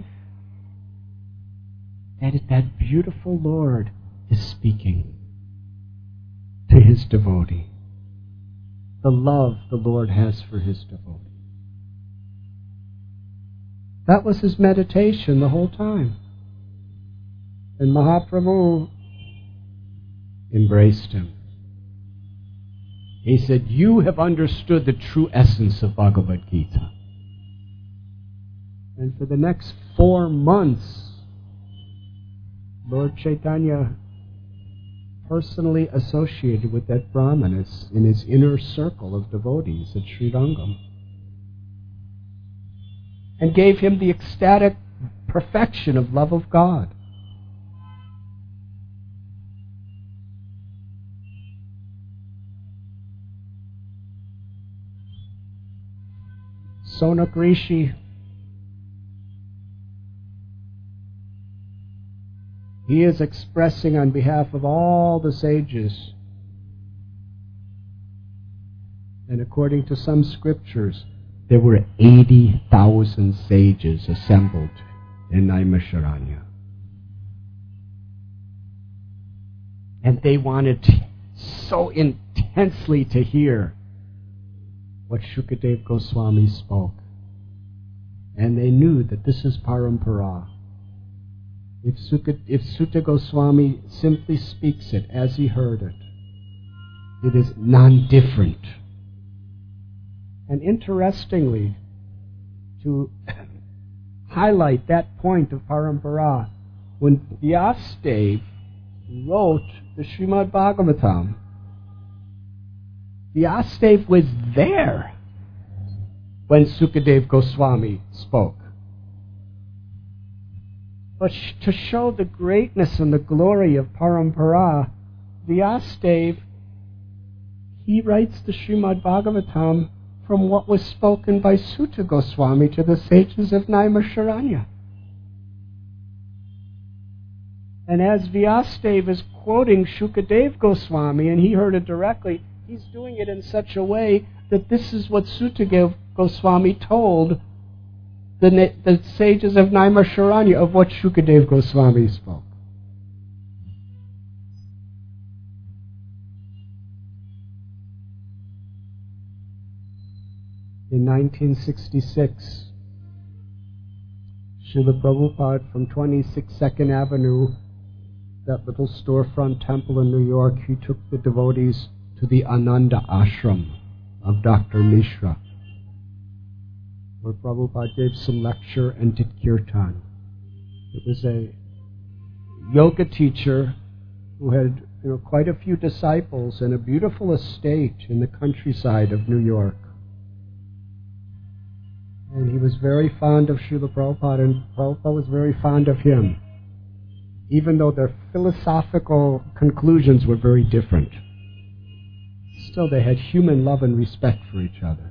And that beautiful Lord is speaking to his devotee. The love the Lord has for his devotee. That was his meditation the whole time. And Mahaprabhu embraced him. He said, you have understood the true essence of Bhagavad Gita. And for the next four months, Lord Chaitanya personally associated with that Brahmanas in his inner circle of devotees at Srirangam, and gave him the ecstatic perfection of love of God. Sonak Rishi, he is expressing on behalf of all the sages, and according to some scriptures, there were eighty thousand sages assembled in Naimisharanya. And they wanted so intensely to hear what Shukadev Goswami spoke. And they knew that this is Parampara. If, Sukha, if Sutta Goswami simply speaks it as he heard it, it is non-different. And interestingly, to highlight that point of Parampara, when Vyasadeva wrote the Srimad Bhagavatam, Vyasadeva was there when Sukadeva Goswami spoke. But sh- to show the greatness and the glory of Parampara, Vyasadeva, he writes the Srimad Bhagavatam from what was spoken by Sutta Goswami to the sages of Naimisharanya. And as Vyasadeva is quoting Shukadev Goswami, and he heard it directly, he's doing it in such a way that this is what Sutta Goswami told the, the sages of Naimisharanya of what Shukadev Goswami spoke. In nineteen sixty-six, Srila Prabhupada from twenty-six Second Avenue, that little storefront temple in New York, he took the devotees to the Ananda Ashram of Doctor Mishra, where Prabhupada gave some lecture and did kirtan. It was a yoga teacher who had, you know, quite a few disciples and a beautiful estate in the countryside of New York. And he was very fond of Srila Prabhupada, and Prabhupada was very fond of him, even though their philosophical conclusions were very different. still they had human love and respect for each other.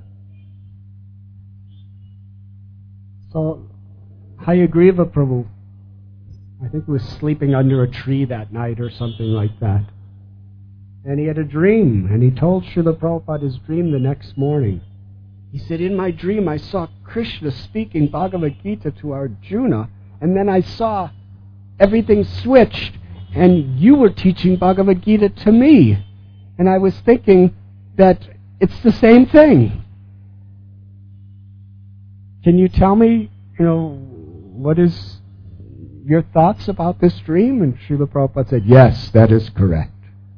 So, Hayagriva Prabhu, I think he was sleeping under a tree that night or something like that. And he had a dream, and he told Srila Prabhupada his dream the next morning. He said, in my dream I saw Krishna speaking Bhagavad Gita to Arjuna, and then I saw everything switched, and you were teaching Bhagavad Gita to me. And I was thinking that it's the same thing. Can you tell me, you know, what is your thoughts about this dream? And Srila Prabhupada said, yes, that is correct.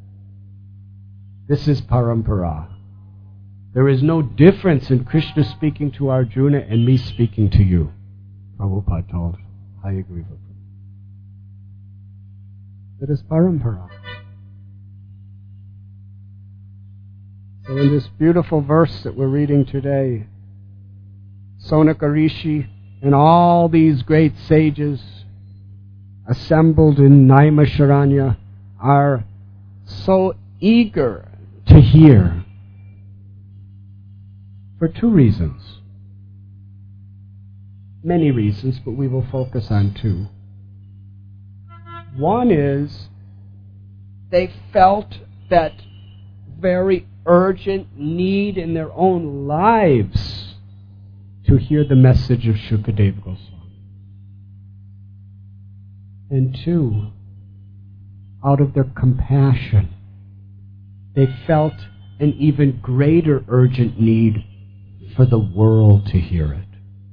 This is parampara. There is no difference in Krishna speaking to Arjuna and me speaking to you. Prabhupada told Hayagriva. That is parampara. So in this beautiful verse that we're reading today, Sonaka Rishi and all these great sages assembled in Naimisharanya are so eager to hear for two reasons. Many reasons, but we will focus on two. One is they felt that very urgent need in their own lives to hear the message of Shukadeva Goswami. And two, out of their compassion, they felt an even greater urgent need for the world to hear it.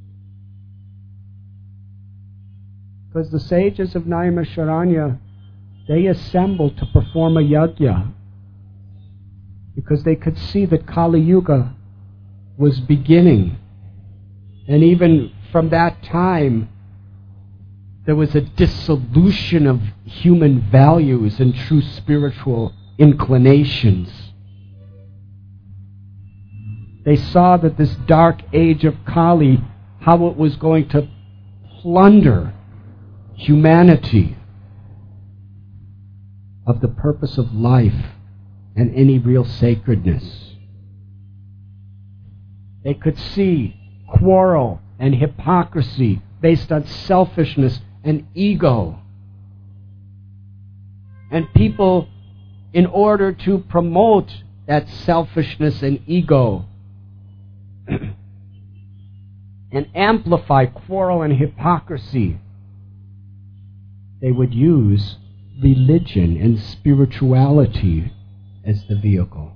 Because the sages of Naimisharanya, they assembled to perform a yajna because they could see that Kali Yuga was beginning. And even from that time, there was a dissolution of human values and true spiritual inclinations. They saw that this dark age of Kali, how it was going to plunder humanity of the purpose of life and any real sacredness. They could see quarrel and hypocrisy based on selfishness and ego. And people, in order to promote that selfishness and ego and amplify quarrel and hypocrisy, they would use religion and spirituality as the vehicle.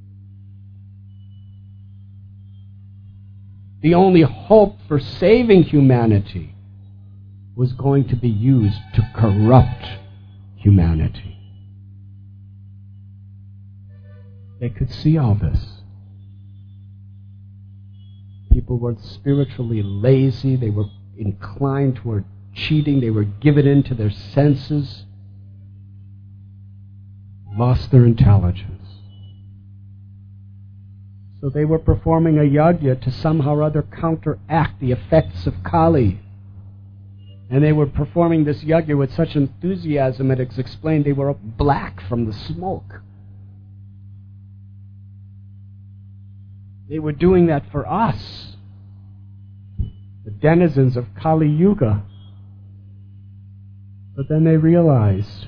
The only hope for saving humanity was going to be used to corrupt humanity. They could see all this. People were spiritually lazy. They were inclined toward cheating. They were given into their senses, lost their intelligence. So they were performing a yajna to somehow or other counteract the effects of Kali. And they were performing this yajna with such enthusiasm, it is explained they were black from the smoke. They were doing that for us, the denizens of Kali Yuga. But then they realized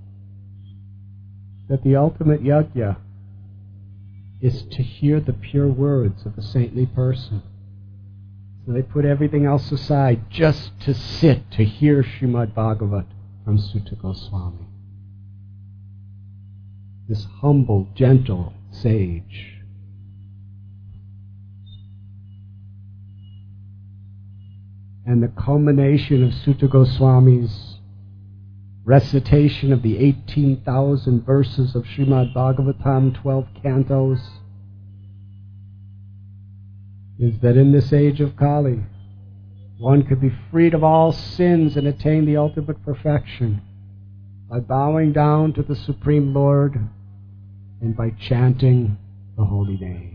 that the ultimate yajna is to hear the pure words of a saintly person. So they put everything else aside just to sit to hear Srimad Bhagavat from Sutta Goswami. This humble, gentle sage. And the culmination of Sutta Goswami's recitation of the eighteen thousand verses of Srimad Bhagavatam, twelve cantos, is that in this age of Kali, one could be freed of all sins and attain the ultimate perfection by bowing down to the Supreme Lord and by chanting the holy name.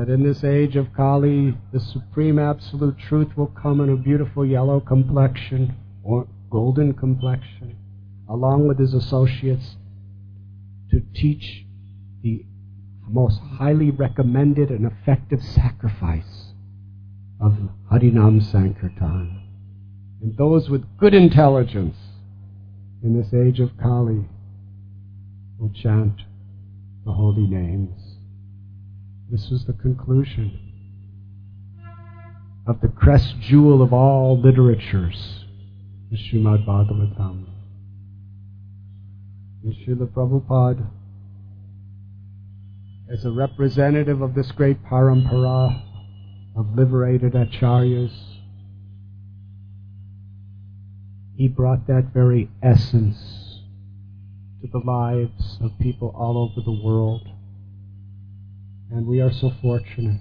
that in this age of Kali, the supreme absolute truth will come in a beautiful yellow complexion or golden complexion, along with his associates, to teach the most highly recommended and effective sacrifice of Harinam Sankirtan. And those with good intelligence in this age of Kali will chant the holy names. This was the conclusion of the crest jewel of all literatures, the Srimad Bhagavatam. And Srila Prabhupada, as a representative of this great parampara of liberated acharyas, he brought that very essence to the lives of people all over the world. And we are so fortunate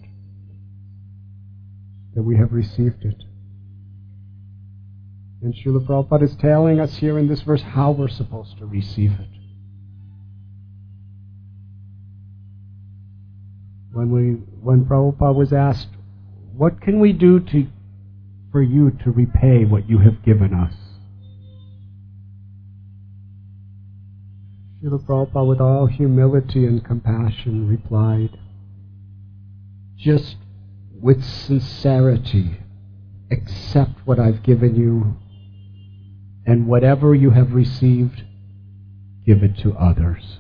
that we have received it. And Srila Prabhupada is telling us here in this verse how we're supposed to receive it. When we, when Prabhupada was asked, what can we do to, for you to repay what you have given us? Srila Prabhupada, with all humility and compassion, replied, just with sincerity, accept what I've given you, and whatever you have received, give it to others.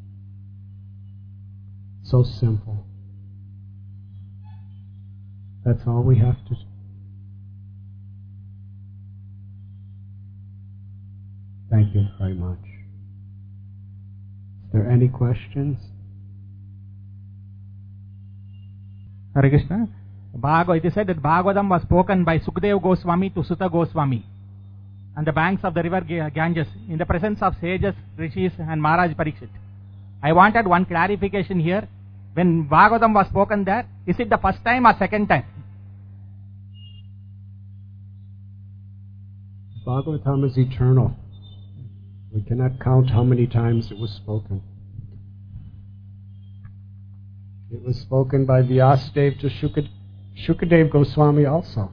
So simple. That's all we have to do. Thank you very much. Are there any questions?
Hare Krishna. Bhagavad, it is said that Bhagavatam was spoken by Sukadeva Goswami to Sutta Goswami on the banks of the river Ganges in the presence of sages, rishis and Maharaj Parikshit. I wanted one clarification here. When Bhagavatam was spoken there, is it the first time or second time?
Bhagavatam is eternal. We cannot count how many times it was spoken. It was spoken by Vyasadeva to Shukad- Shukadeva Goswami also,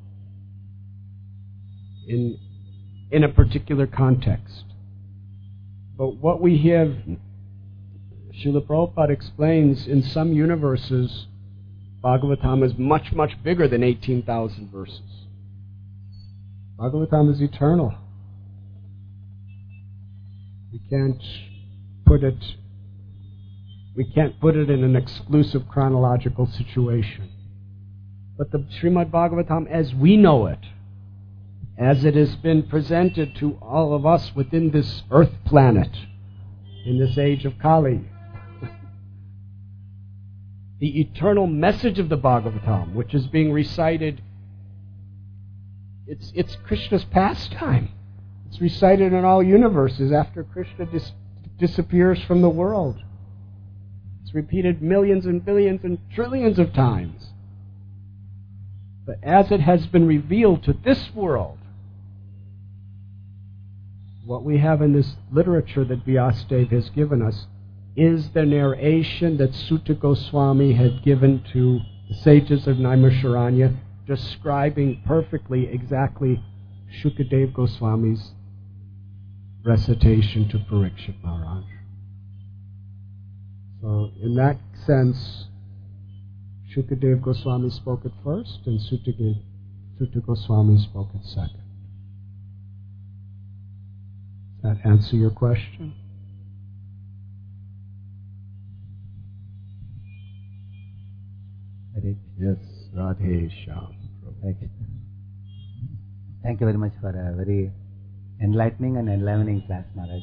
in, in a particular context. But what we have, Srila Prabhupada explains, in some universes, Bhagavatam is much, much bigger than eighteen thousand verses. Bhagavatam is eternal. We can't put it we can't put it in an exclusive chronological situation. But the Srimad Bhagavatam as we know it, as it has been presented to all of us within this earth planet, in this age of Kali, the eternal message of the Bhagavatam, which is being recited, it's, it's Krishna's pastime. It's recited in all universes after Krishna dis- disappears from the world. It's repeated millions and billions and trillions of times. But as it has been revealed to this world, what we have in this literature that Vyasadeva has given us is the narration that Sutta Goswami had given to the sages of Naimisharanya, describing perfectly, exactly Shukadeva Goswami's recitation to Parikshit Maharaj. So, in that sense, Shukadeva Goswami spoke it first, and Sutta, Sutta Goswami spoke it second. Does that answer your question? Yes, Radhe Shyam.
Thank you very much for a very enlightening and enlivening class, Maharaj.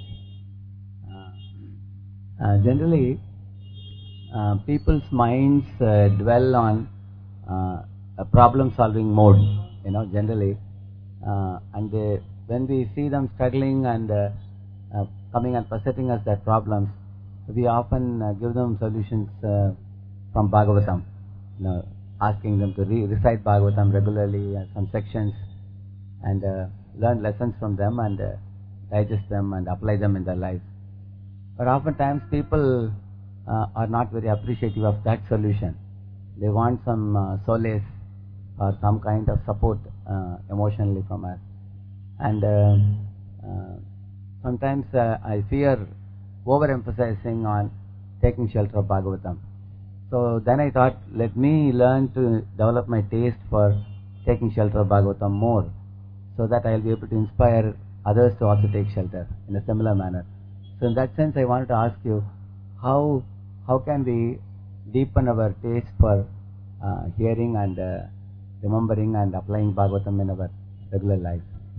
Uh, uh, generally, uh, people's minds uh, dwell on uh, a problem-solving mode, you know, generally. Uh, and they, when we see them struggling and uh, uh, coming and presenting us their problems, we often uh, give them solutions uh, from Bhagavatam, you know, asking them to re- recite Bhagavatam regularly, uh, some sections, and uh, learn lessons from them and uh, digest them and apply them in their lives. But oftentimes people uh, are not very appreciative of that solution. they want some uh, solace or some kind of support uh, emotionally from us. And uh, uh, sometimes uh, I fear overemphasizing on taking shelter of Bhagavatam. So then I thought, let me learn to develop my taste for taking shelter of Bhagavatam more, so that I will be able to inspire others to also take shelter in a similar manner. So in that sense, I wanted to ask you, how how can we deepen our taste for uh, hearing and uh, remembering and applying Bhagavatam in our regular life?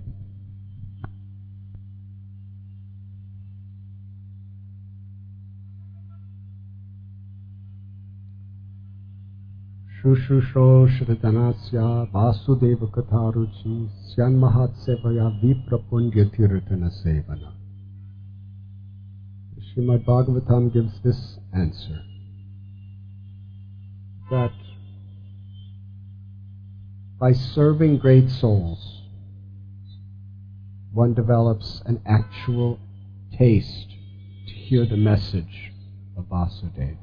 Shushusho Shritanasya Vasudeva Katharuchi Syan Mahatsevaya Viprapunya Tirtana Sevana. Srimad Bhagavatam gives this answer, that by serving great souls, one develops an actual taste to hear the message of Vasudeva.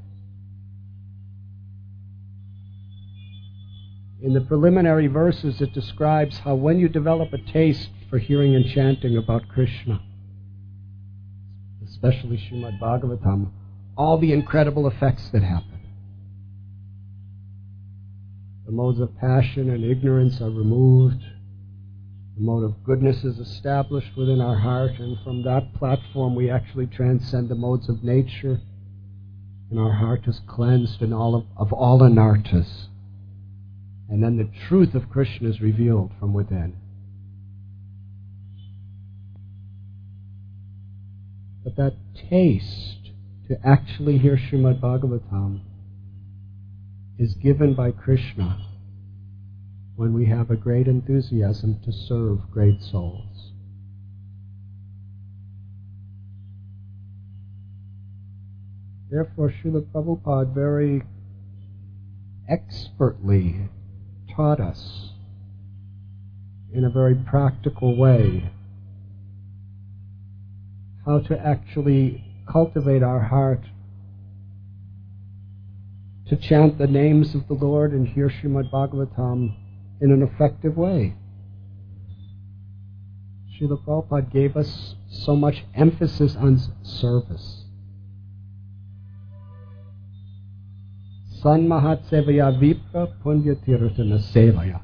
In the preliminary verses, it describes how when you develop a taste for hearing and chanting about Krishna, especially Srimad Bhagavatam, all the incredible effects that happen. The modes of passion and ignorance are removed. The mode of goodness is established within our heart, and from that platform we actually transcend the modes of nature, and our heart is cleansed in all of, of all anarthas. And then the truth of Krishna is revealed from within. But that taste to actually hear Srimad Bhagavatam is given by Krishna when we have a great enthusiasm to serve great souls. Therefore, Srila Prabhupada very expertly taught us in a very practical way how to actually cultivate our heart to chant the names of the Lord and hear Srimad Bhagavatam in an effective way. Srila Prabhupada gave us so much emphasis on service. San Mahatsevaya Vipra Punya Tirtana Sevaya.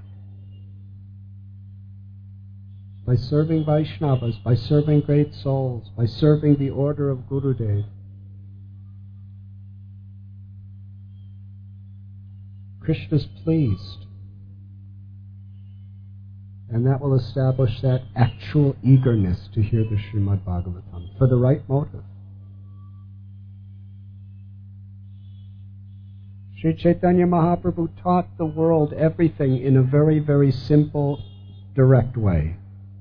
By serving Vaishnavas, by serving great souls, by serving the order of Gurudev, Krishna's pleased. And that will establish that actual eagerness to hear the Srimad Bhagavatam for the right motive. Sri Chaitanya Mahaprabhu taught the world everything in a very, very simple, direct way.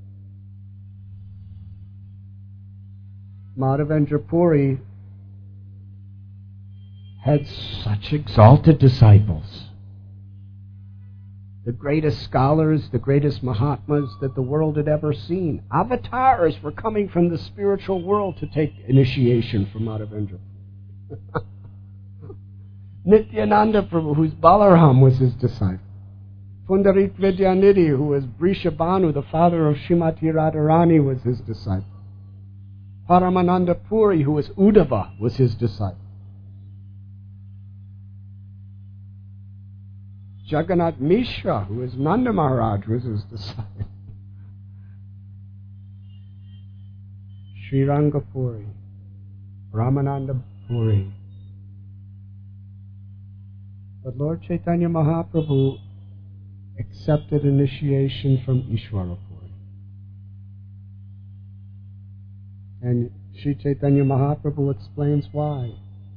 Madhavendra Puri had such exalted disciples. The greatest scholars, the greatest Mahatmas that the world had ever seen. Avatars were coming from the spiritual world to take initiation from Madhavendra. Nityananda Prabhu, whose Balaram was his disciple. Pundarik Vidyanidhi, who was Brishabhanu, the father of Srimati Radharani, was his disciple. Paramananda Puri, who was Uddhava, was his disciple. Jagannath Mishra, who was Nanda Maharaj, was his disciple. Sri Rangapuri, Ramananda Puri. But Lord Chaitanya Mahaprabhu accepted initiation from Ishwara Puri. And Sri Chaitanya Mahaprabhu explains why.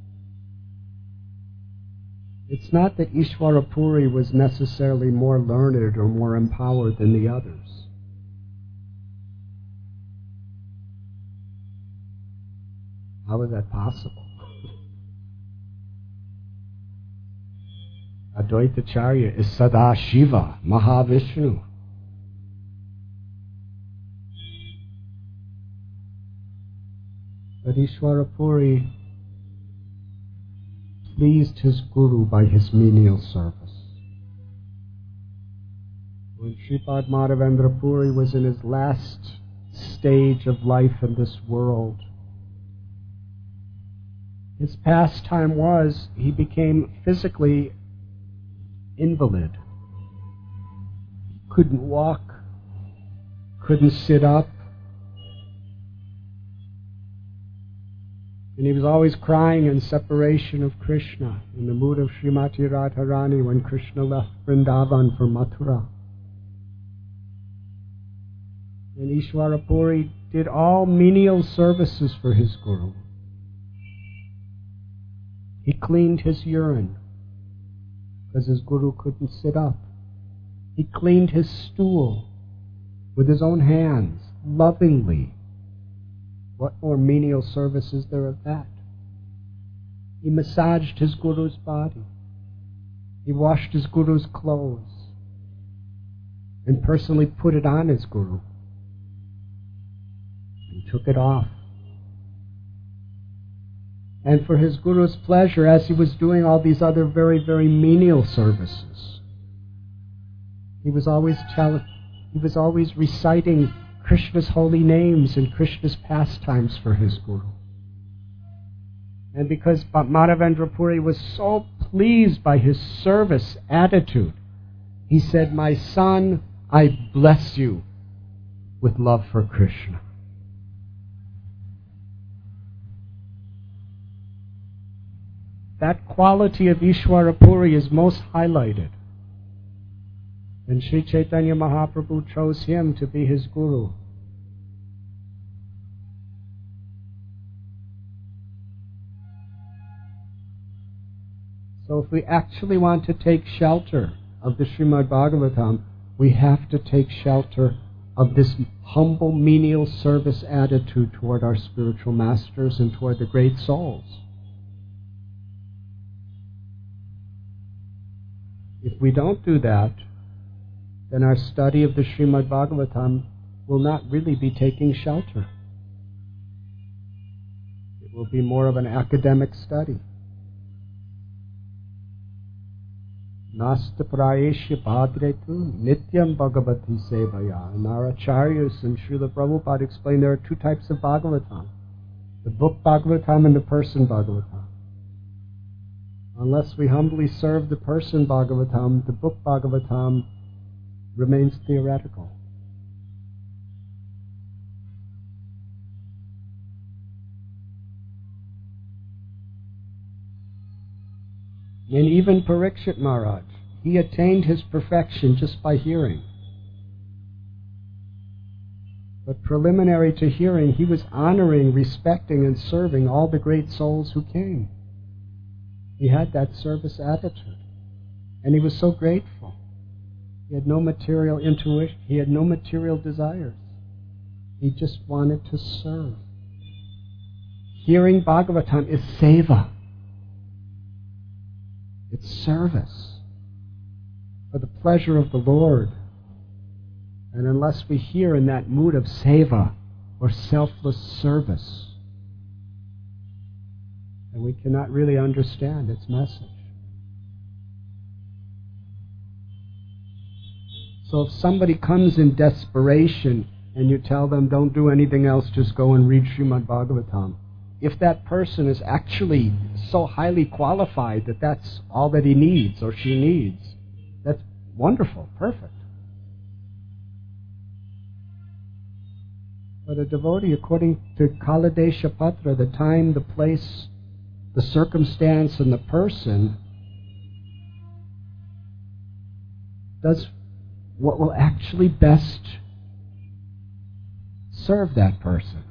It's not that Ishwara Puri was necessarily more learned or more empowered than the others. How is that possible? Advaitacharya is Sadashiva, Mahavishnu. But Ishwara Puri pleased his Guru by his menial service. When Sripad Madhavendra Puri was in his last stage of life in this world, his pastime was he became physically invalid. Couldn't walk, couldn't sit up, and he was always crying in separation of Krishna, in the mood of Srimati Radharani when Krishna left Vrindavan for Mathura. And Ishwara Puri did all menial services for his Guru. He cleaned his urine because his Guru couldn't sit up. He cleaned his stool with his own hands, lovingly. What more menial service is there of that? He massaged his Guru's body. He washed his Guru's clothes and personally put it on his Guru. He took it off. And for his Guru's pleasure, as he was doing all these other very, very menial services, he was always tell- he was always reciting Krishna's holy names and Krishna's pastimes for his Guru. And because Madhavendra Puri was so pleased by his service attitude, he said, "My son, I bless you with love for Krishna." That quality of Ishwara Puri is most highlighted. And Sri Chaitanya Mahaprabhu chose him to be his Guru. So if we actually want to take shelter of the Srimad Bhagavatam, we have to take shelter of this humble, menial service attitude toward our spiritual masters and toward the great souls. If we don't do that, then our study of the Srimad Bhagavatam will not really be taking shelter. It will be more of an academic study. Nasta prayesya bhadretu nityam bhagavati sevaya. And our acharyas and Srila Prabhupada explain there are two types of Bhagavatam. The book Bhagavatam and the person Bhagavatam. Unless we humbly serve the person Bhagavatam, the book Bhagavatam remains theoretical. And even Parikshit Maharaj, he attained his perfection just by hearing. But preliminary to hearing, he was honoring, respecting, and serving all the great souls who came. He had that service attitude. And he was so grateful. He had no material intuition. He had no material desires. He just wanted to serve. Hearing Bhagavatam is seva. It's service for the pleasure of the Lord. And unless we hear in that mood of seva or selfless service, then we cannot really understand its message. So if somebody comes in desperation and you tell them, don't do anything else, just go and read Srimad Bhagavatam, if that person is actually so highly qualified that that's all that he needs or she needs, that's wonderful, perfect. But a devotee, according to Kaladesha Patra, the time, the place, the circumstance, and the person, does what will actually best serve that person.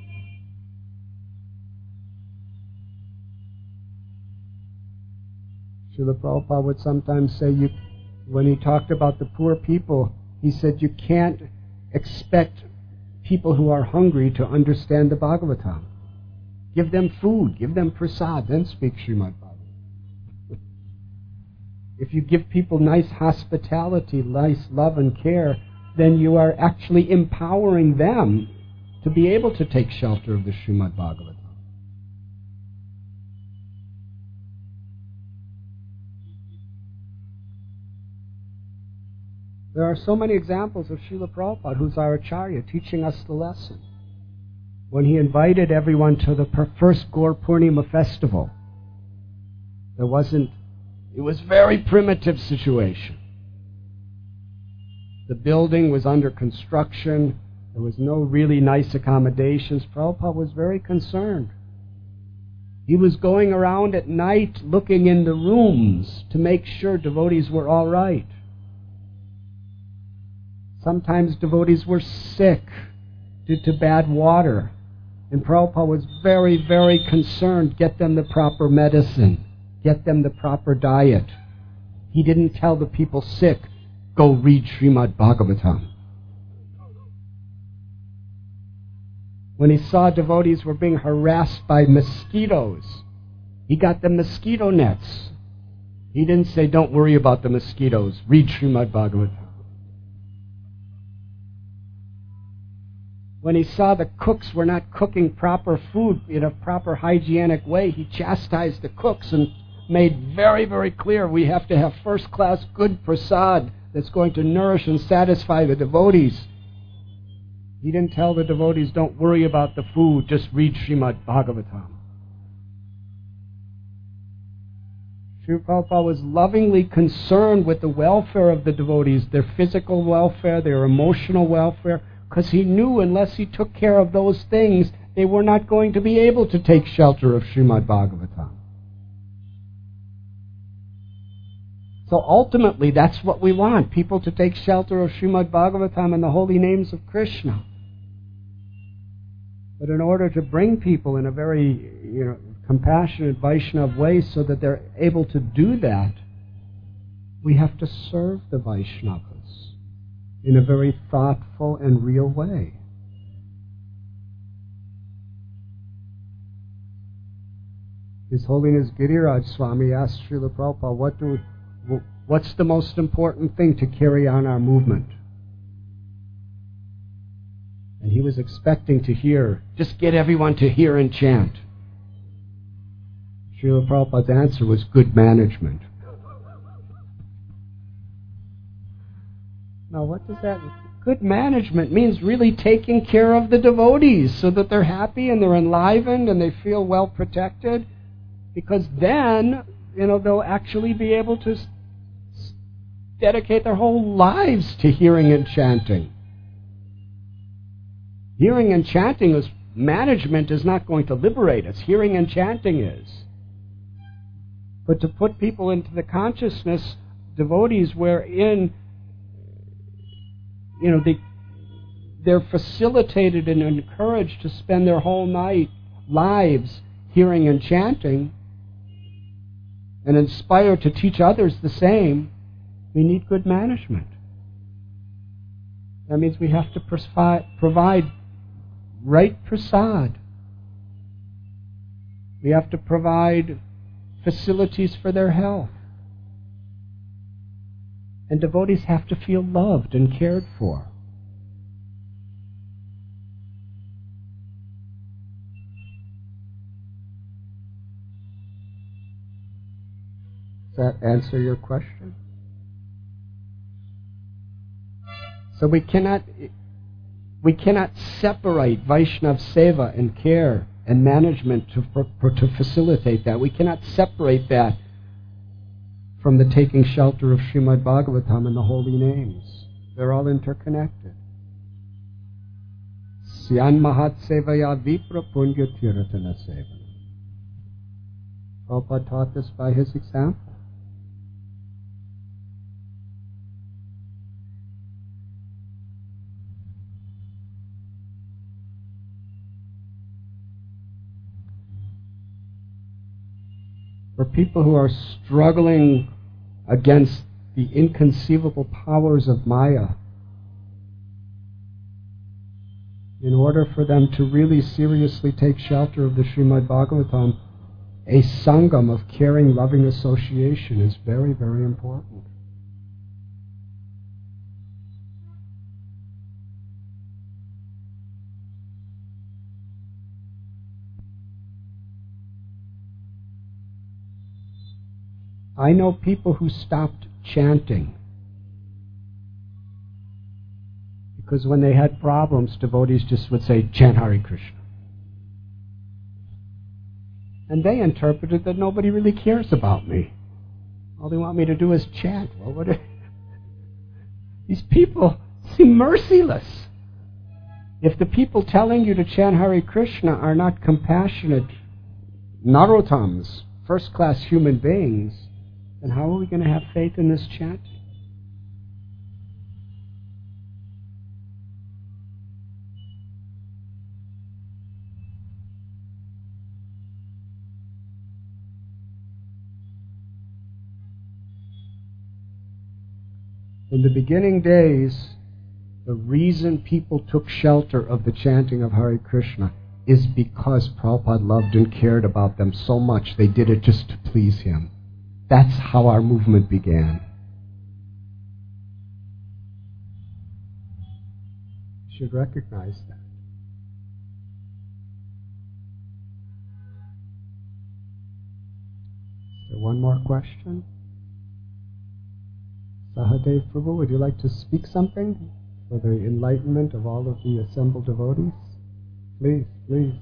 Srila Prabhupada would sometimes say, you, when he talked about the poor people, he said you can't expect people who are hungry to understand the Bhagavatam. Give them food, give them prasad, then speak Srimad Bhagavatam. If you give people nice hospitality, nice love and care, then you are actually empowering them to be able to take shelter of the Srimad Bhagavatam. There are so many examples of Srila Prabhupada, who's our Acharya, teaching us the lesson. When he invited everyone to the first Gaur Purnima festival, there wasn't, it was a very primitive situation. The building was under construction. There was no really nice accommodations. Prabhupada was very concerned. He was going around at night looking in the rooms to make sure devotees were all right. Sometimes devotees were sick due to bad water. And Prabhupada was very, very concerned. Get them the proper medicine. Get them the proper diet. He didn't tell the people sick, go read Srimad Bhagavatam. When he saw devotees were being harassed by mosquitoes, he got them mosquito nets. He didn't say, don't worry about the mosquitoes, read Srimad Bhagavatam. When he saw the cooks were not cooking proper food in a proper hygienic way, he chastised the cooks and made very, very clear we have to have first-class good prasad that's going to nourish and satisfy the devotees. He didn't tell the devotees, don't worry about the food, just read Srimad Bhagavatam. Srila Prabhupada was lovingly concerned with the welfare of the devotees, their physical welfare, their emotional welfare, because he knew unless he took care of those things, they were not going to be able to take shelter of Srimad Bhagavatam. So ultimately, that's what we want, people to take shelter of Srimad Bhagavatam and the holy names of Krishna. But in order to bring people in a very, you know, compassionate Vaishnava way so that they're able to do that, we have to serve the Vaishnavas in a very thoughtful and real way. His Holiness Giriraj Swami asked Srila Prabhupada, what do, what's the most important thing to carry on our movement? And he was expecting to hear, just get everyone to hear and chant. Srila Prabhupada's answer was good management. Now, what does that mean? Good management means really taking care of the devotees so that they're happy and they're enlivened and they feel well protected, because then, you know, they'll actually be able to s- dedicate their whole lives to hearing and chanting. Hearing and chanting is, management is not going to liberate us. Hearing and chanting is. But to put people into the consciousness, devotees wherein, you know, they, they're facilitated and encouraged to spend their whole night lives hearing and chanting, and inspired to teach others the same, we need good management. That means we have to provide, provide right prasad. We have to provide facilities for their health. And devotees have to feel loved and cared for. Does that answer your question? So we cannot we cannot separate Vaishnav Seva and care and management to, for, to facilitate that. We cannot separate that from the taking shelter of Srimad Bhagavatam and the holy names. They're all interconnected. Syan Mahat Sevaya Vipra Punya Tiratana Sevana. Prabhupada taught this by his example. For people who are struggling against the inconceivable powers of Maya, in order for them to really seriously take shelter of the Srimad Bhagavatam, a sangam of caring, loving association is very, very important. I know people who stopped chanting Because when they had problems, devotees just would say, chant Hare Krishna. And they interpreted that nobody really cares about me. All they want me to do is chant. Well, what are... These people seem merciless. If the people telling you to chant Hare Krishna are not compassionate Narottams, first-class human beings, then how are we going to have faith in this chant? In the beginning days, the reason people took shelter of the chanting of Hare Krishna is because Prabhupada loved and cared about them so much they did it just to please him. That's how our movement began. You should recognize that. Is there one more question? Sahadev Prabhu, would you like to speak something for the enlightenment of all of the assembled devotees? Please, please.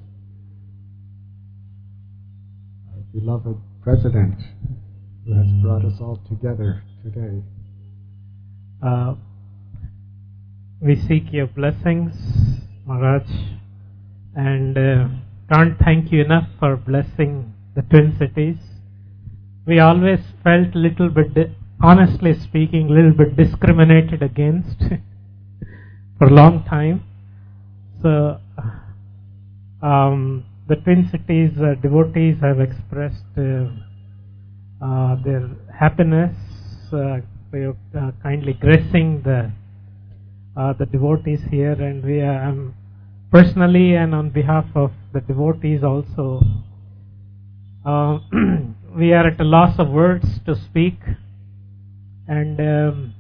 Our beloved President, who has brought us all together today.
Uh, we seek your blessings, Maharaj, and uh, can't thank you enough for blessing the Twin Cities. We always felt a little bit, di- honestly speaking, a little bit discriminated against for a long time. So, um, the Twin Cities uh, devotees have expressed uh, uh, their happiness uh, by uh, kindly gracing the uh, the devotees here, and we are um, personally and on behalf of the devotees also, uh, we are at a loss of words to speak, and um,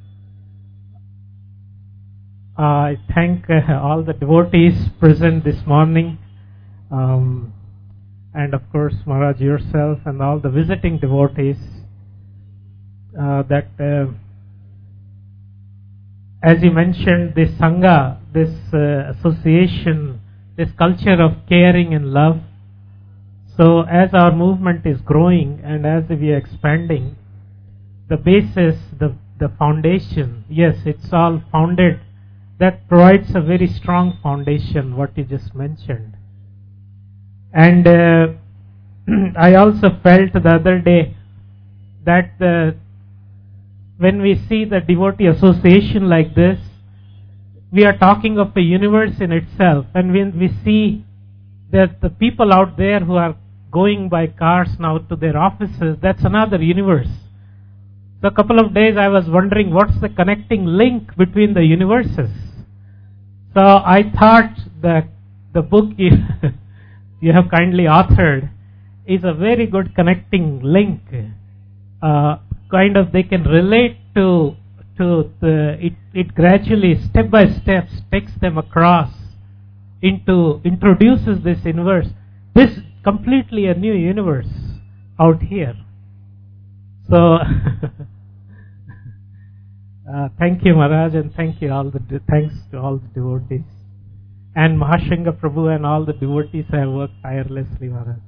I thank uh, all the devotees present this morning, um, and of course Maharaj yourself and all the visiting devotees, uh, that uh, as you mentioned, this Sangha, this uh, association, this culture of caring and love. So as our movement is growing and as we are expanding, the basis, the, the foundation, yes, it's all founded. That provides a very strong foundation, what you just mentioned. And uh, I also felt the other day that the, when we see the devotee association like this, we are talking of a universe in itself. And when we see that the people out there who are going by cars now to their offices, that's another universe. So a couple of days I was wondering what's the connecting link between the universes. So I thought that the book you, you have kindly authored is a very good connecting link. Uh, kind of they can relate to to the, it, it gradually step by step takes them across into, introduces this universe, this completely a new universe out here. So uh, thank you Maharaj, and thank you all the de- thanks to all the devotees, and Mahashanga Prabhu and all the devotees have worked tirelessly, Maharaj.